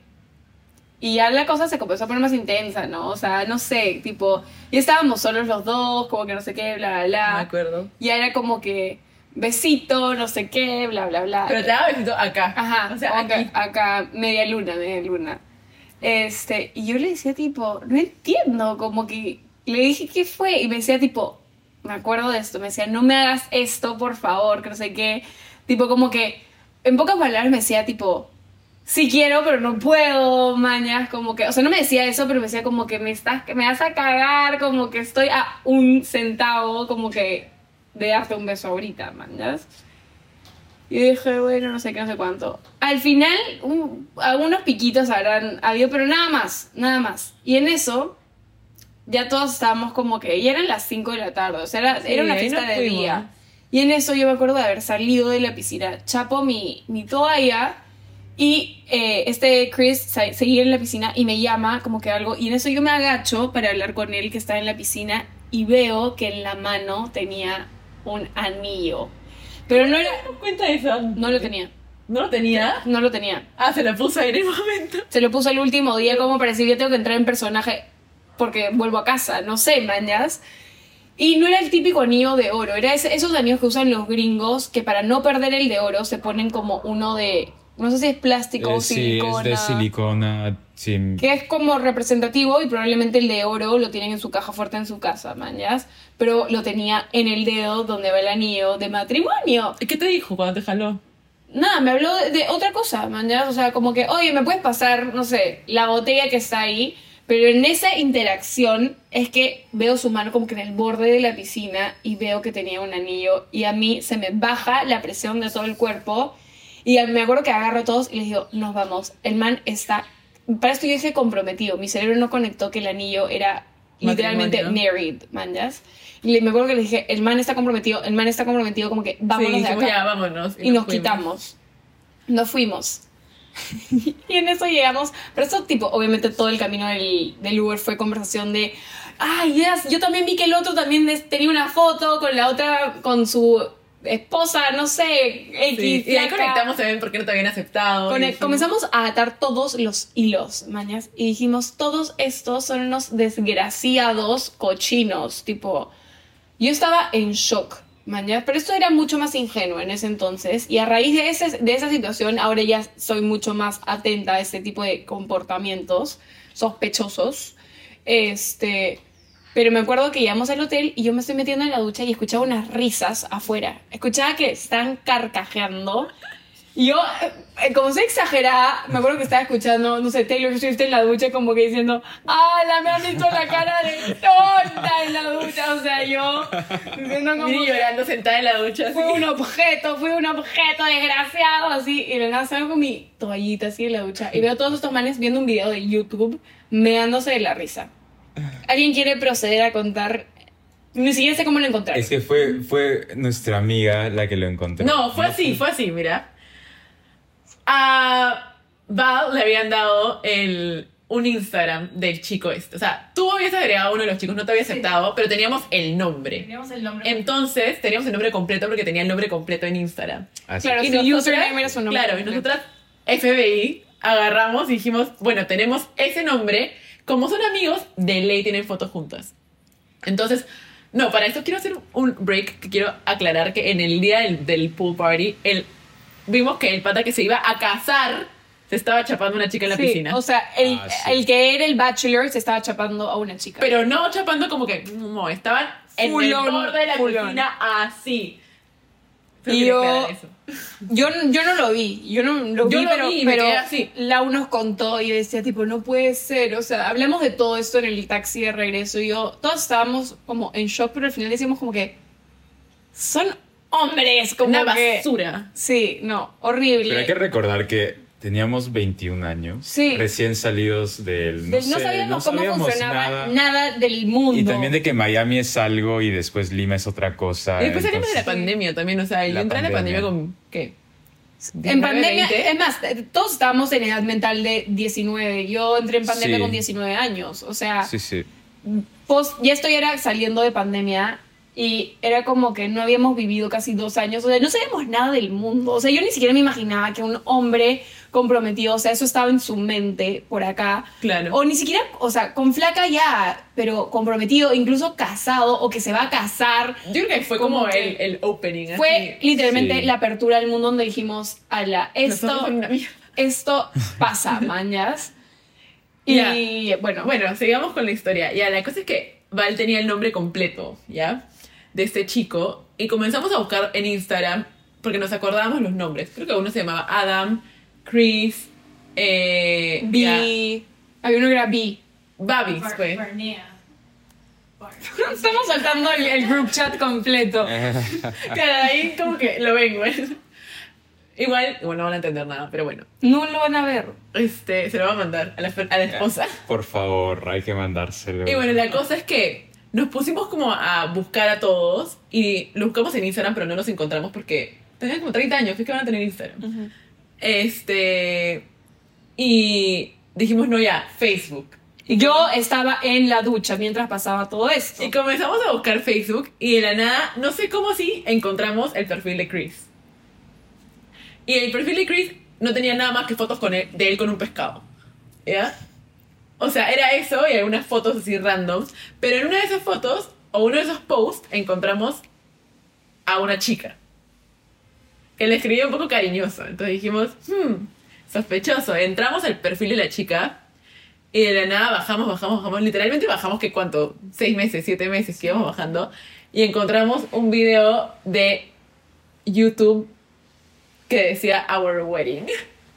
Y ya la cosa se comenzó a poner más intensa, ¿no? O sea, no sé, tipo... Ya estábamos solos los dos, como que no sé qué, bla, bla, bla. Me acuerdo. Ya era como que... Besito, no sé qué, bla, bla, bla. Pero te daba besito acá. Ajá, O sea, acá, aquí. acá, media luna, media luna. Este, y yo le decía tipo, no entiendo, como que le dije qué fue y me decía tipo, me acuerdo de esto, me decía, no me hagas esto, por favor, que no sé qué. Tipo, como que, en pocas palabras me decía tipo, sí quiero, pero no puedo, mañas, como que, o sea, no me decía eso, pero me decía como que me estás, que me vas a cagar, como que estoy a un centavo, como que de darte un beso ahorita, mañas. Y dije, bueno, no sé qué, no sé cuánto. Al final, un- algunos piquitos habrán habido, pero nada más, nada más. Y en eso, ya todos estábamos como que, ya eran las cinco de la tarde, o sea, era, Sí, era una ahí fiesta nos de fuimos. día. Y en eso yo me acuerdo de haber salido de la piscina, chapo mi, mi toalla y eh, este Chris sa- seguía en la piscina y me llama como que algo. Y en eso yo me agacho para hablar con él que está en la piscina y veo que en la mano tenía un anillo. Pero no era... ¿Te das cuenta de eso? No lo tenía. ¿No lo tenía? No lo tenía. Ah, se la puso ahí en el momento. Se lo puso el último día como para decir, yo tengo que entrar en personaje porque vuelvo a casa, no sé, mañas. Y no era el típico anillo de oro, era ese- esos anillos que usan los gringos que para no perder el de oro se ponen como uno de, no sé si es plástico o Eh, sí, silicona. es de silicona. Sí. Que es como representativo y probablemente el de oro lo tienen en su caja fuerte en su casa, mañas. Pero lo tenía en el dedo donde va el anillo de matrimonio. ¿Y qué te dijo cuando te jaló? Nada, me habló de, de otra cosa, mañas. O sea, como que, oye, ¿me puedes pasar, no sé, la botella que está ahí? Pero en esa interacción es que veo su mano como que en el borde de la piscina y veo que tenía un anillo y a mí se me baja la presión de todo el cuerpo y me acuerdo que agarro a todos y les digo, nos vamos, el man está... Para esto yo dije comprometido, mi cerebro no conectó que el anillo era literalmente Matrimonio. married, manjas. Y le- me acuerdo que le dije, el man está comprometido, el man está comprometido, como que vámonos sí, de dijimos, acá. ya, vámonos. Y nos fuimos. quitamos. Nos fuimos. Y en eso llegamos. Pero eso, tipo, obviamente todo el camino del, del Uber fue conversación de. Ay, yes, yo también vi que el otro también des- tenía una foto con la otra, con su esposa, no sé, X. Sí, y ahí flaca. conectamos también porque no te habían aceptado. Con- y dijimos, comenzamos a atar todos los hilos, mañas, y dijimos, todos estos son unos desgraciados cochinos, tipo, yo estaba en shock, mañas, pero esto era mucho más ingenuo en ese entonces, y a raíz de, ese, de esa situación, ahora ya soy mucho más atenta a este tipo de comportamientos sospechosos, este... Pero me acuerdo que llegamos al hotel y yo me estoy metiendo en la ducha y escuchaba unas risas afuera. Escuchaba que están carcajeando. Y yo, eh, como soy exagerada, me acuerdo que estaba escuchando, no sé, Taylor Swift en la ducha como que diciendo, ¡ah, me han visto la cara de tonta en la ducha! O sea, yo diciendo como Miri que llorando sentada en la ducha. fue así. un objeto, fue un objeto desgraciado, así. Y de nada salgo con mi toallita así en la ducha y veo a todos estos manes viendo un video de YouTube meándose de la risa. ¿Alguien quiere proceder a contar? Ni siquiera sé cómo lo encontraron. Es que fue, fue nuestra amiga la que lo encontró. No, fue así, fue así, mira. A Val le habían dado el, un Instagram del chico este. O sea, tú habías agregado a uno de los chicos, no te había aceptado, pero teníamos el nombre. Teníamos el nombre. Entonces, teníamos el nombre completo porque tenía el nombre completo en Instagram. Así. Claro, Y su nosotras- username era su nombre. Claro, y nosotras, F B I, agarramos y dijimos, bueno, tenemos ese nombre, como son amigos, de ley tienen fotos juntas. Entonces, no, para esto quiero hacer un break, que quiero aclarar que en el día del, del pool party, el, vimos que el pata que se iba a casar se estaba chapando a una chica en la Sí, piscina. o sea, el, Ah, sí. el que era el bachelor se estaba chapando a una chica. Pero no chapando como que, no, estaban en Full el on, borde de la full on. piscina así. Solo Y quería yo- aclarar eso. Yo, yo no lo vi, yo no lo Yo vi, lo pero, vi y me pero quedé así. Lau nos contó y decía, tipo, no puede ser. O sea, hablamos de todo esto en el taxi de regreso y yo, todos estábamos como en shock, pero al final decíamos como que son hombres, como Una que... basura. Sí, no, horrible. Pero hay que recordar que teníamos veintiún años, Sí. recién salidos del... De- No, no sé, sabíamos no cómo sabíamos funcionaba nada. nada. del mundo. Y también de que Miami es algo y después Lima es otra cosa. Y después salimos de la entonces- pandemia también, o sea, yo La entré en la pandemia pandemia. con, ¿qué? En diecinueve, pandemia, veinte. es más, todos estábamos en edad mental de diecinueve. Yo entré en pandemia Sí. con diecinueve años. O sea, Sí, sí. post, ya estoy era saliendo de pandemia y era como que no habíamos vivido casi dos años. O sea, no sabíamos nada del mundo. O sea, yo ni siquiera me imaginaba que un hombre comprometido, o sea, eso estaba en su mente por acá. Claro. O ni siquiera, o sea, con flaca ya, pero comprometido, incluso casado o que se va a casar. Yo creo que fue como, Como que el, el opening. Fue así. literalmente Sí. la apertura al mundo donde dijimos, ala, esto, Nosotros son una mierda. esto pasa, mañas. Y Ya. bueno, Bueno, sigamos con la historia. Ya, la cosa es que Val tenía el nombre completo, ¿ya? De este chico. Y comenzamos a buscar en Instagram porque nos acordábamos los nombres. Creo que uno se llamaba Adam, Chris, eh, B, ya, había uno que era B. Babis, Bar- pues. Barnea. Bar- Estamos saltando el, el group chat completo. Claro, ahí como que lo ven, güey. Igual, igual no van a entender nada, pero bueno. No lo van a ver. Este, se lo va a mandar a la, a la esposa. Por favor, hay que mandárselo. Y bueno, la cosa es que nos pusimos como a buscar a todos y lo buscamos en Instagram, pero no nos encontramos porque tenían como treinta años, ¿qué es que van a tener Instagram? Este. Y dijimos, no, ya, Facebook. Y Yo estaba en la ducha mientras pasaba todo esto. Y comenzamos a buscar Facebook y de la nada, no sé cómo sí, encontramos el perfil de Chris. Y el perfil de Chris no tenía nada más que fotos con él, de él con un pescado. ¿Ya? O sea, era eso y algunas fotos así random. Pero en una de esas fotos, o uno de esos posts, encontramos a una chica. Que le escribía un poco cariñoso. Entonces dijimos, hmm, sospechoso. Entramos al perfil de la chica y de la nada bajamos, bajamos, bajamos. Literalmente bajamos, ¿qué cuánto? Seis meses, siete meses que íbamos bajando. Y encontramos un video de YouTube que decía Our Wedding.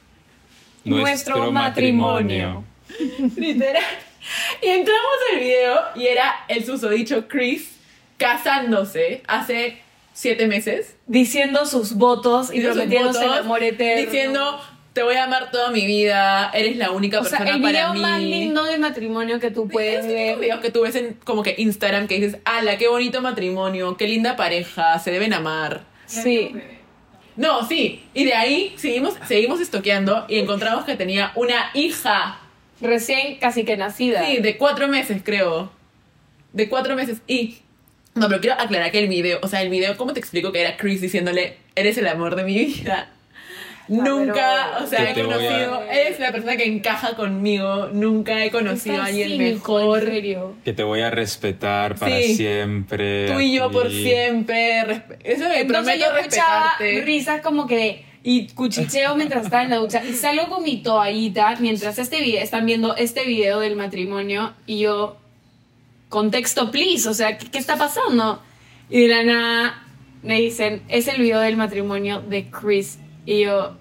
Nuestro matrimonio. Literal. Y entramos al video y era el susodicho Chris casándose hace siete meses. Diciendo sus votos y Diciendo sus prometiéndose el votos, amor eterno. Diciendo, te voy a amar toda mi vida, eres la única O sea, persona el para video mí. más lindo de matrimonio que tú puedes Esos típicos ver. videos que tú ves en como que Instagram que dices, ala, qué bonito matrimonio, qué linda pareja, se deben amar. Sí. No, sí. Y de ahí seguimos, seguimos estoqueando y encontramos que tenía una hija. Recién casi que nacida. Sí, de cuatro meses, creo. De cuatro meses. Y... No, pero quiero aclarar que el video... O sea, el video, ¿cómo te explico que era Chris diciéndole, eres el amor de mi vida? Nunca, pero- o sea, Que he te voy a- conocido... Eres la persona que encaja conmigo. Nunca he conocido a Estás alguien cínico, mejor. en serio. Que te voy a respetar para Sí. siempre. Tú y yo a por ti. siempre. respe- Eso me Entonces prometo yo escuchaba respetarte. risas como que y cuchicheo mientras estaba en la ducha y salgo con mi toallita mientras este video están viendo este video del matrimonio y yo contexto please, o sea, ¿qué, qué está pasando? Y de la nada me dicen, es el video del matrimonio de Chris y yo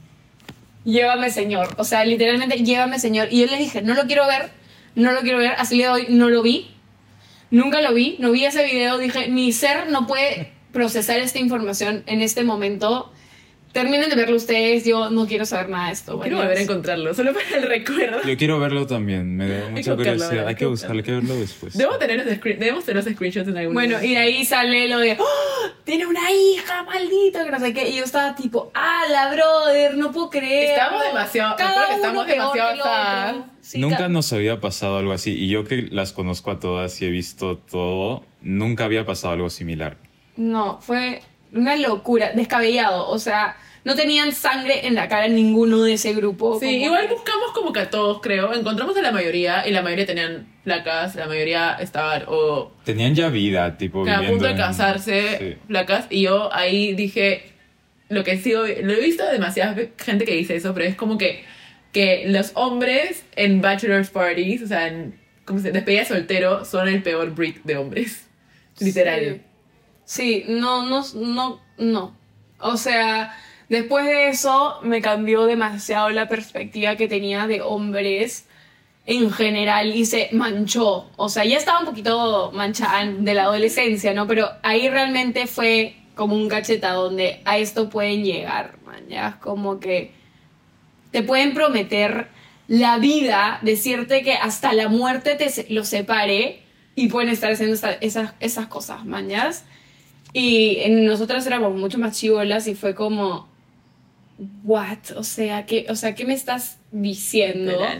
llévame señor, o sea, literalmente llévame señor y yo le dije, no lo quiero ver, no lo quiero ver, hasta el día de hoy no lo vi. Nunca lo vi, no vi ese video, dije, mi ser no puede procesar esta información en este momento. Terminen de verlo ustedes, yo no quiero saber nada de esto. Quiero vayas. volver a encontrarlo, solo para el recuerdo. Yo quiero verlo también, me da mucha buscarlo, curiosidad. ¿verdad? Hay Hay que que buscarlo, hay que verlo después. Debo tener los, screen- debemos tener los screenshots en algún Bueno, y de ahí sale lo de, ¡oh! Tiene una hija, maldito, que no sé qué. Y yo estaba tipo, ah, la brother, no puedo creer. Estamos demasiado- recuerda que estamos demasiado hasta- Nunca nos había pasado algo así. Y yo que las conozco a todas y he visto todo, nunca había pasado algo similar. No, fue una locura, descabellado. O sea, no tenían sangre en la cara ninguno de ese grupo. Sí, como igual que- buscamos como que a todos, creo. Encontramos a la mayoría y la mayoría tenían placas, la mayoría estaban o Tenían ya vida, tipo, que a viviendo punto de en- casarse, Sí. placas. Y yo ahí dije, lo que he sido, lo he visto de demasiada ve- gente que dice eso, pero es como que, que los hombres en bachelor's parties, o sea, en ¿cómo se, despedida de soltero, son el peor breed de hombres. Literal. Sí, no, no, no, no. O sea, después de eso me cambió demasiado la perspectiva que tenía de hombres en general y se manchó. O sea, ya estaba un poquito manchada de la adolescencia, ¿no? Pero ahí realmente fue como un cachetado donde a esto pueden llegar, man. Ya es como que te pueden prometer la vida, decirte que hasta la muerte te se- los separe y pueden estar haciendo esta- esas, esas cosas, mañas. Y en- nosotras éramos mucho más chivolas y fue como, what? O sea, ¿qué, o sea, ¿qué me estás diciendo? Literal.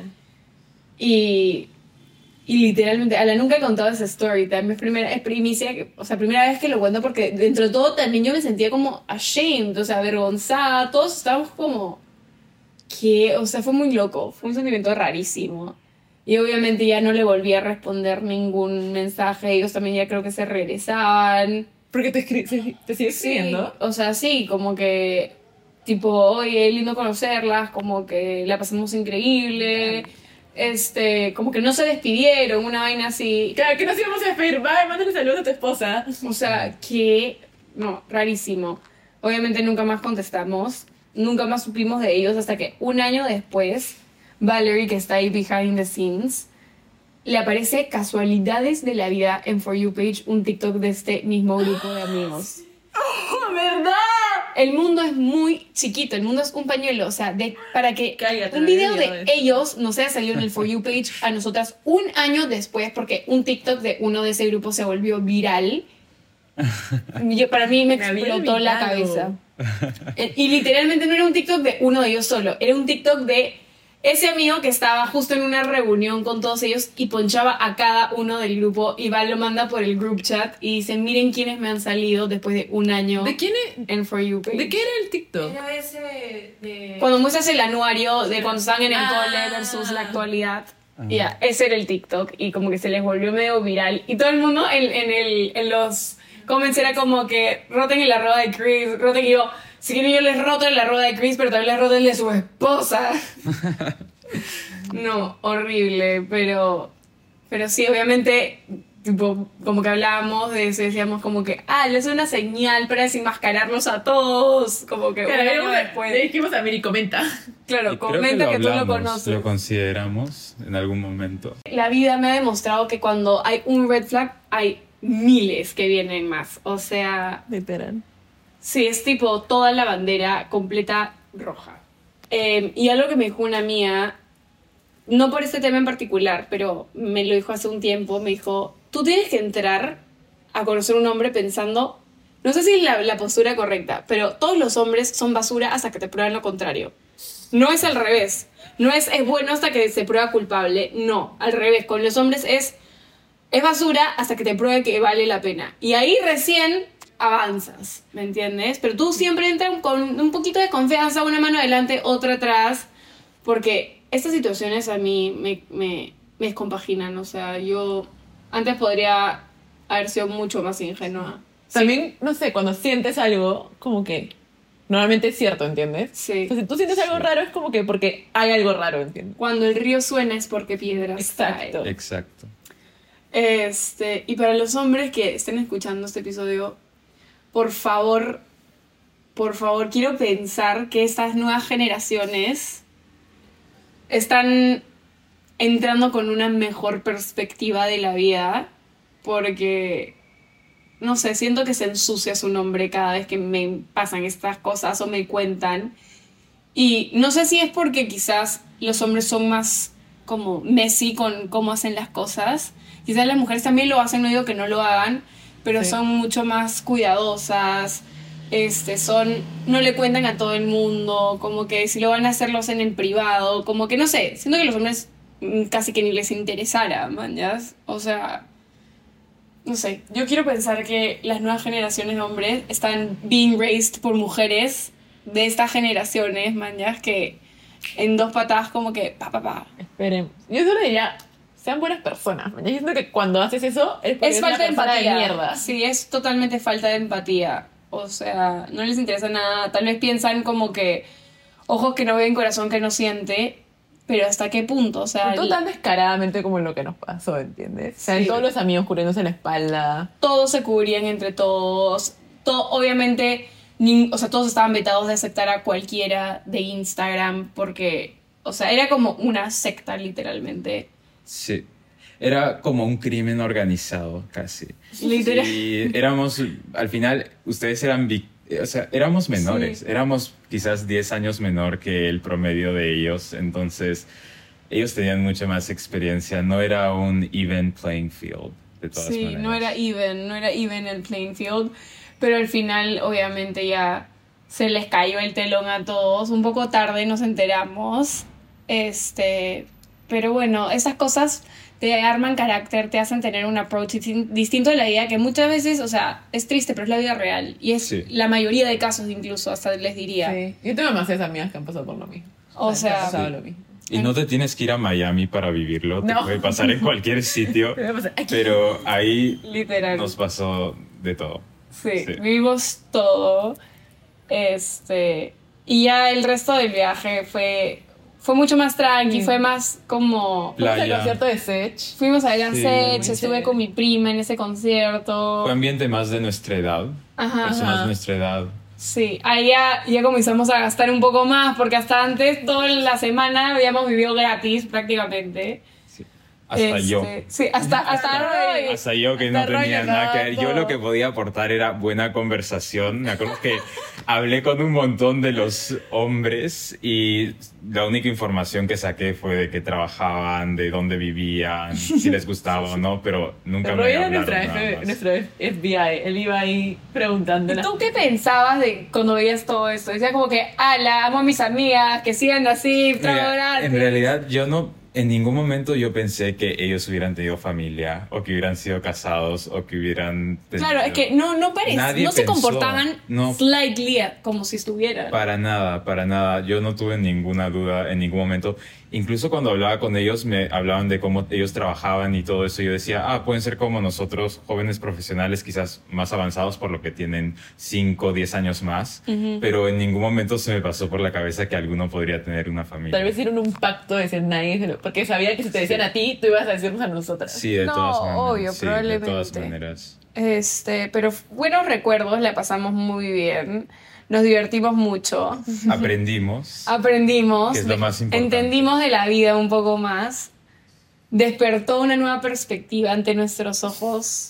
Y, y literalmente, a la nunca he contado esa story time, es primera, es primicia, que- o sea, primera vez que lo cuento porque dentro de todo también yo me sentía como ashamed, o sea, avergonzada, todos estábamos como, ¿qué? O sea, fue muy loco, fue un sentimiento rarísimo. Y obviamente ya no le volví a responder ningún mensaje, ellos también ya creo que se regresaban. Porque te, escri- se- te sigue Sí, escribiendo. o sea, sí, como que, tipo, oye, lindo conocerlas, como que la pasamos increíble, este, como que no se despidieron, una vaina así. Claro, que nos íbamos a despedir. Bye, mándale saludos a tu esposa. O sea, que, no, rarísimo. Obviamente nunca más contestamos, nunca más supimos de ellos hasta que un año después, Valerie, que está ahí behind the scenes, le aparece casualidades de la vida en For You page un TikTok de este mismo grupo de amigos. ¡Oh, verdad! El mundo es muy chiquito, el mundo es un pañuelo, o sea, de, para que Cállate, un no había video olvidado de eso. ellos nos haya salido en el For You page a nosotras un año después, porque un TikTok de uno de ese grupo se volvió viral. Yo, para mí me Me había explotó la olvidado. cabeza. Eh, Y literalmente no era un TikTok de uno de ellos solo, era un TikTok de ese amigo que estaba justo en una reunión con todos ellos y ponchaba a cada uno del grupo y va, lo manda por el group chat y dice, miren quiénes me han salido después de un año ¿De quién es? en For You page. ¿De qué era el TikTok? Era ese de... Cuando muestras el anuario de cuando estaban en el Ah. cole versus la actualidad. Ajá. Ya, ese era el TikTok y como que se les volvió medio viral. Y todo el mundo en, en, el, en los comments era como que roten el arroba de Chris, roten y yo, si quieren yo les roto el arroba de Chris, pero también les roto el de su esposa. No, horrible, pero, pero sí, obviamente, tipo, como que hablábamos de eso, decíamos como que, ah, es una señal para desenmascararlos a todos, como que Claro, un año le- después. le dijimos a Miri, comenta. Claro, Y creo comenta que, lo tú lo hablamos, conoces. Lo consideramos en algún momento. La vida me ha demostrado que cuando hay un red flag, hay miles que vienen más. O sea, Literal. sí, es tipo toda la bandera completa roja. Eh, y algo que me dijo una mía, no por este tema en particular, pero me lo dijo hace un tiempo, me dijo, tú tienes que entrar a conocer un hombre pensando, no sé si es la, la postura correcta, pero todos los hombres son basura hasta que te prueban lo contrario. No es al revés. No es, es bueno hasta que se prueba culpable. No, al revés. Con los hombres es, es basura hasta que te pruebe que vale la pena. Y ahí recién avanzas, ¿me entiendes? Pero tú siempre entras con un poquito de confianza, una mano adelante, otra atrás, porque estas situaciones a mí me, me, me descompaginan. O sea, yo antes podría haber sido mucho más ingenua. También, no sé, cuando sientes algo, como que normalmente es cierto, ¿entiendes? Sí. O sea, si tú sientes algo Sí. raro, es como que porque hay algo raro, ¿entiendes? Cuando el río suena es porque piedras Exacto. caen. Exacto. Este, y para los hombres que estén escuchando este episodio, por favor, por favor, quiero pensar que estas nuevas generaciones están entrando con una mejor perspectiva de la vida, porque, no sé, siento que se ensucia su nombre cada vez que me pasan estas cosas o me cuentan. Y no sé si es porque quizás los hombres son más como messy con cómo hacen las cosas. Quizás las mujeres también lo hacen, no digo que no lo hagan, pero Sí. son mucho más cuidadosas, este, son, no le cuentan a todo el mundo, como que si lo van a hacer lo hacen en privado, como que no sé, siento que los hombres mm, casi que ni les interesara, man, ¿ya? O sea, no sé, yo quiero pensar que las nuevas generaciones de hombres están being raised por mujeres de estas generaciones, man, ¿ya? Que en dos patadas como que pa, pa, pa. Esperemos. Yo solo diría, sean buenas personas. Yo siento que cuando haces eso, es porque Es eres falta de una persona empatía. de mierda. Sí, es totalmente falta de empatía. O sea, no les interesa nada. Tal vez piensan como que ojos que no ven, corazón que no siente. Pero ¿hasta qué punto? O sea, Tú tan descaradamente como en lo que nos pasó, ¿entiendes? O sea, Sí. en todos los amigos cubriéndose la espalda. todos se cubrían entre todos. To- obviamente, nin- o sea, todos estaban vetados de aceptar a cualquiera de Instagram porque, o sea, era como una secta literalmente. Sí. Era como un crimen organizado, casi. Literal. Y éramos, al final, ustedes eran, vic- o sea, éramos menores. Sí. Éramos quizás diez años menor que el promedio de ellos. Entonces, ellos tenían mucha más experiencia. No era un even playing field, de todas Sí, maneras. no era even, no era even el playing field, pero al final obviamente ya se les cayó el telón a todos, un poco tarde nos enteramos, este, pero bueno, esas cosas te arman carácter, te hacen tener un approach distin- distinto de la vida que muchas veces, o sea, es triste, pero es la vida real y es Sí. la mayoría de casos incluso, hasta les diría. Sí. Yo tengo demasiadas amigas que han pasado por lo mismo. O que sea, han pasado Sí. lo mismo. Y no te tienes que ir a Miami para vivirlo. Te No. puede pasar en cualquier sitio. Te va a pasar aquí. Pero ahí literal. nos pasó de todo. Sí, Sí. vivimos todo. Este, y ya el resto del viaje fue, fue mucho más tranqui, Mm. fue más como... Fuimos al Playa. concierto de Sech. Fuimos a Gran Sí, Sech, muy estuve chévere. con mi prima en ese concierto. Fue ambiente más de nuestra edad. Ajá, Personas ajá. de nuestra edad. sí, ahí ya, ya comenzamos a gastar un poco más, porque hasta antes, toda la semana habíamos vivido gratis prácticamente. Sí. Hasta yo. Sí, hasta, hasta Roy. Hasta yo que Hasta no tenía Roy, nada que ver. Yo todo. lo que podía aportar era buena conversación. Me acuerdo que hablé con un montón de los hombres y la única información que saqué fue de qué trabajaban, de dónde vivían, si les gustaba o no, pero nunca Roy me era hablaron nuestra, nada F- más. nuestro F B I. Él iba ahí preguntándole. ¿Y tú qué pensabas de cuando veías todo esto? Decía como que, ala, amo a mis amigas, que sigan así, Mira, trabajar. en realidad yo no, en ningún momento yo pensé que ellos hubieran tenido familia o que hubieran sido casados o que hubieran tenido... Claro, es que no, no parece, Nadie no se pensó, comportaban no. slightly como si estuvieran. Para nada, para nada. Yo no tuve ninguna duda en ningún momento. Incluso cuando hablaba con ellos, me hablaban de cómo ellos trabajaban y todo eso. Yo decía, ah, pueden ser como nosotros, jóvenes profesionales, quizás más avanzados por lo que tienen cinco, diez años más. Ujú. Pero en ningún momento se me pasó por la cabeza que alguno podría tener una familia. Tal vez hicieron un pacto de decir nadie, se lo- porque sabía que si te decían a ti, tú ibas a decirnos a nosotras. Sí, de No, todas maneras. obvio, sí, de todas probablemente. maneras. Este, pero buenos recuerdos, la pasamos muy bien. Nos divertimos mucho. Aprendimos. Aprendimos. Que es lo más importante. Entendimos de la vida un poco más. Despertó una nueva perspectiva ante nuestros ojos.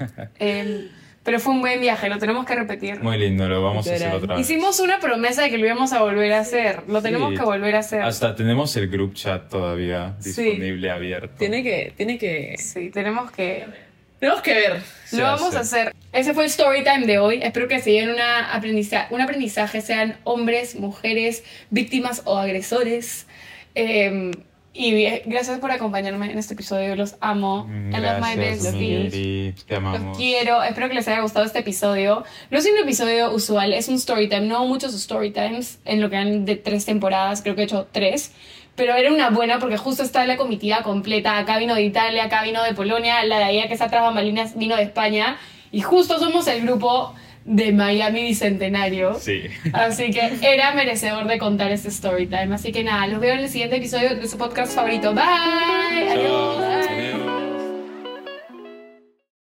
Em, pero fue un buen viaje, lo tenemos que repetir. Muy lindo, lo vamos a hacer Literal. otra vez. Hicimos una promesa de que lo íbamos a volver a hacer. Lo tenemos Sí. que volver a hacer. Hasta tenemos el group chat todavía Sí. disponible, abierto. Tiene que, tiene que, Sí, tenemos que... tenemos que ver. Se Lo vamos hace. a hacer. Ese fue el story time de hoy. Espero que se lleven una aprendiza- un aprendizaje, sean hombres, mujeres, víctimas o agresores. Eh, y eh, gracias por acompañarme en este episodio. Los amo. Mm, I love my Gracias, besties. Miri. Te amamos. Los quiero. Espero que les haya gustado este episodio. No es un episodio usual, es un story time. No hago muchos story times en lo que han de tres temporadas. Creo que he hecho tres. Pero era una buena porque justo está la comitiva completa. Acá vino de Italia, acá vino de Polonia, la de allá que está tras bambalinas vino de España. Y justo somos el grupo de Miami Bicentenario. Sí. Así que era merecedor de contar este story time. Así que nada, los veo en el siguiente episodio de su podcast favorito. Bye. Chao. Adiós. Adiós.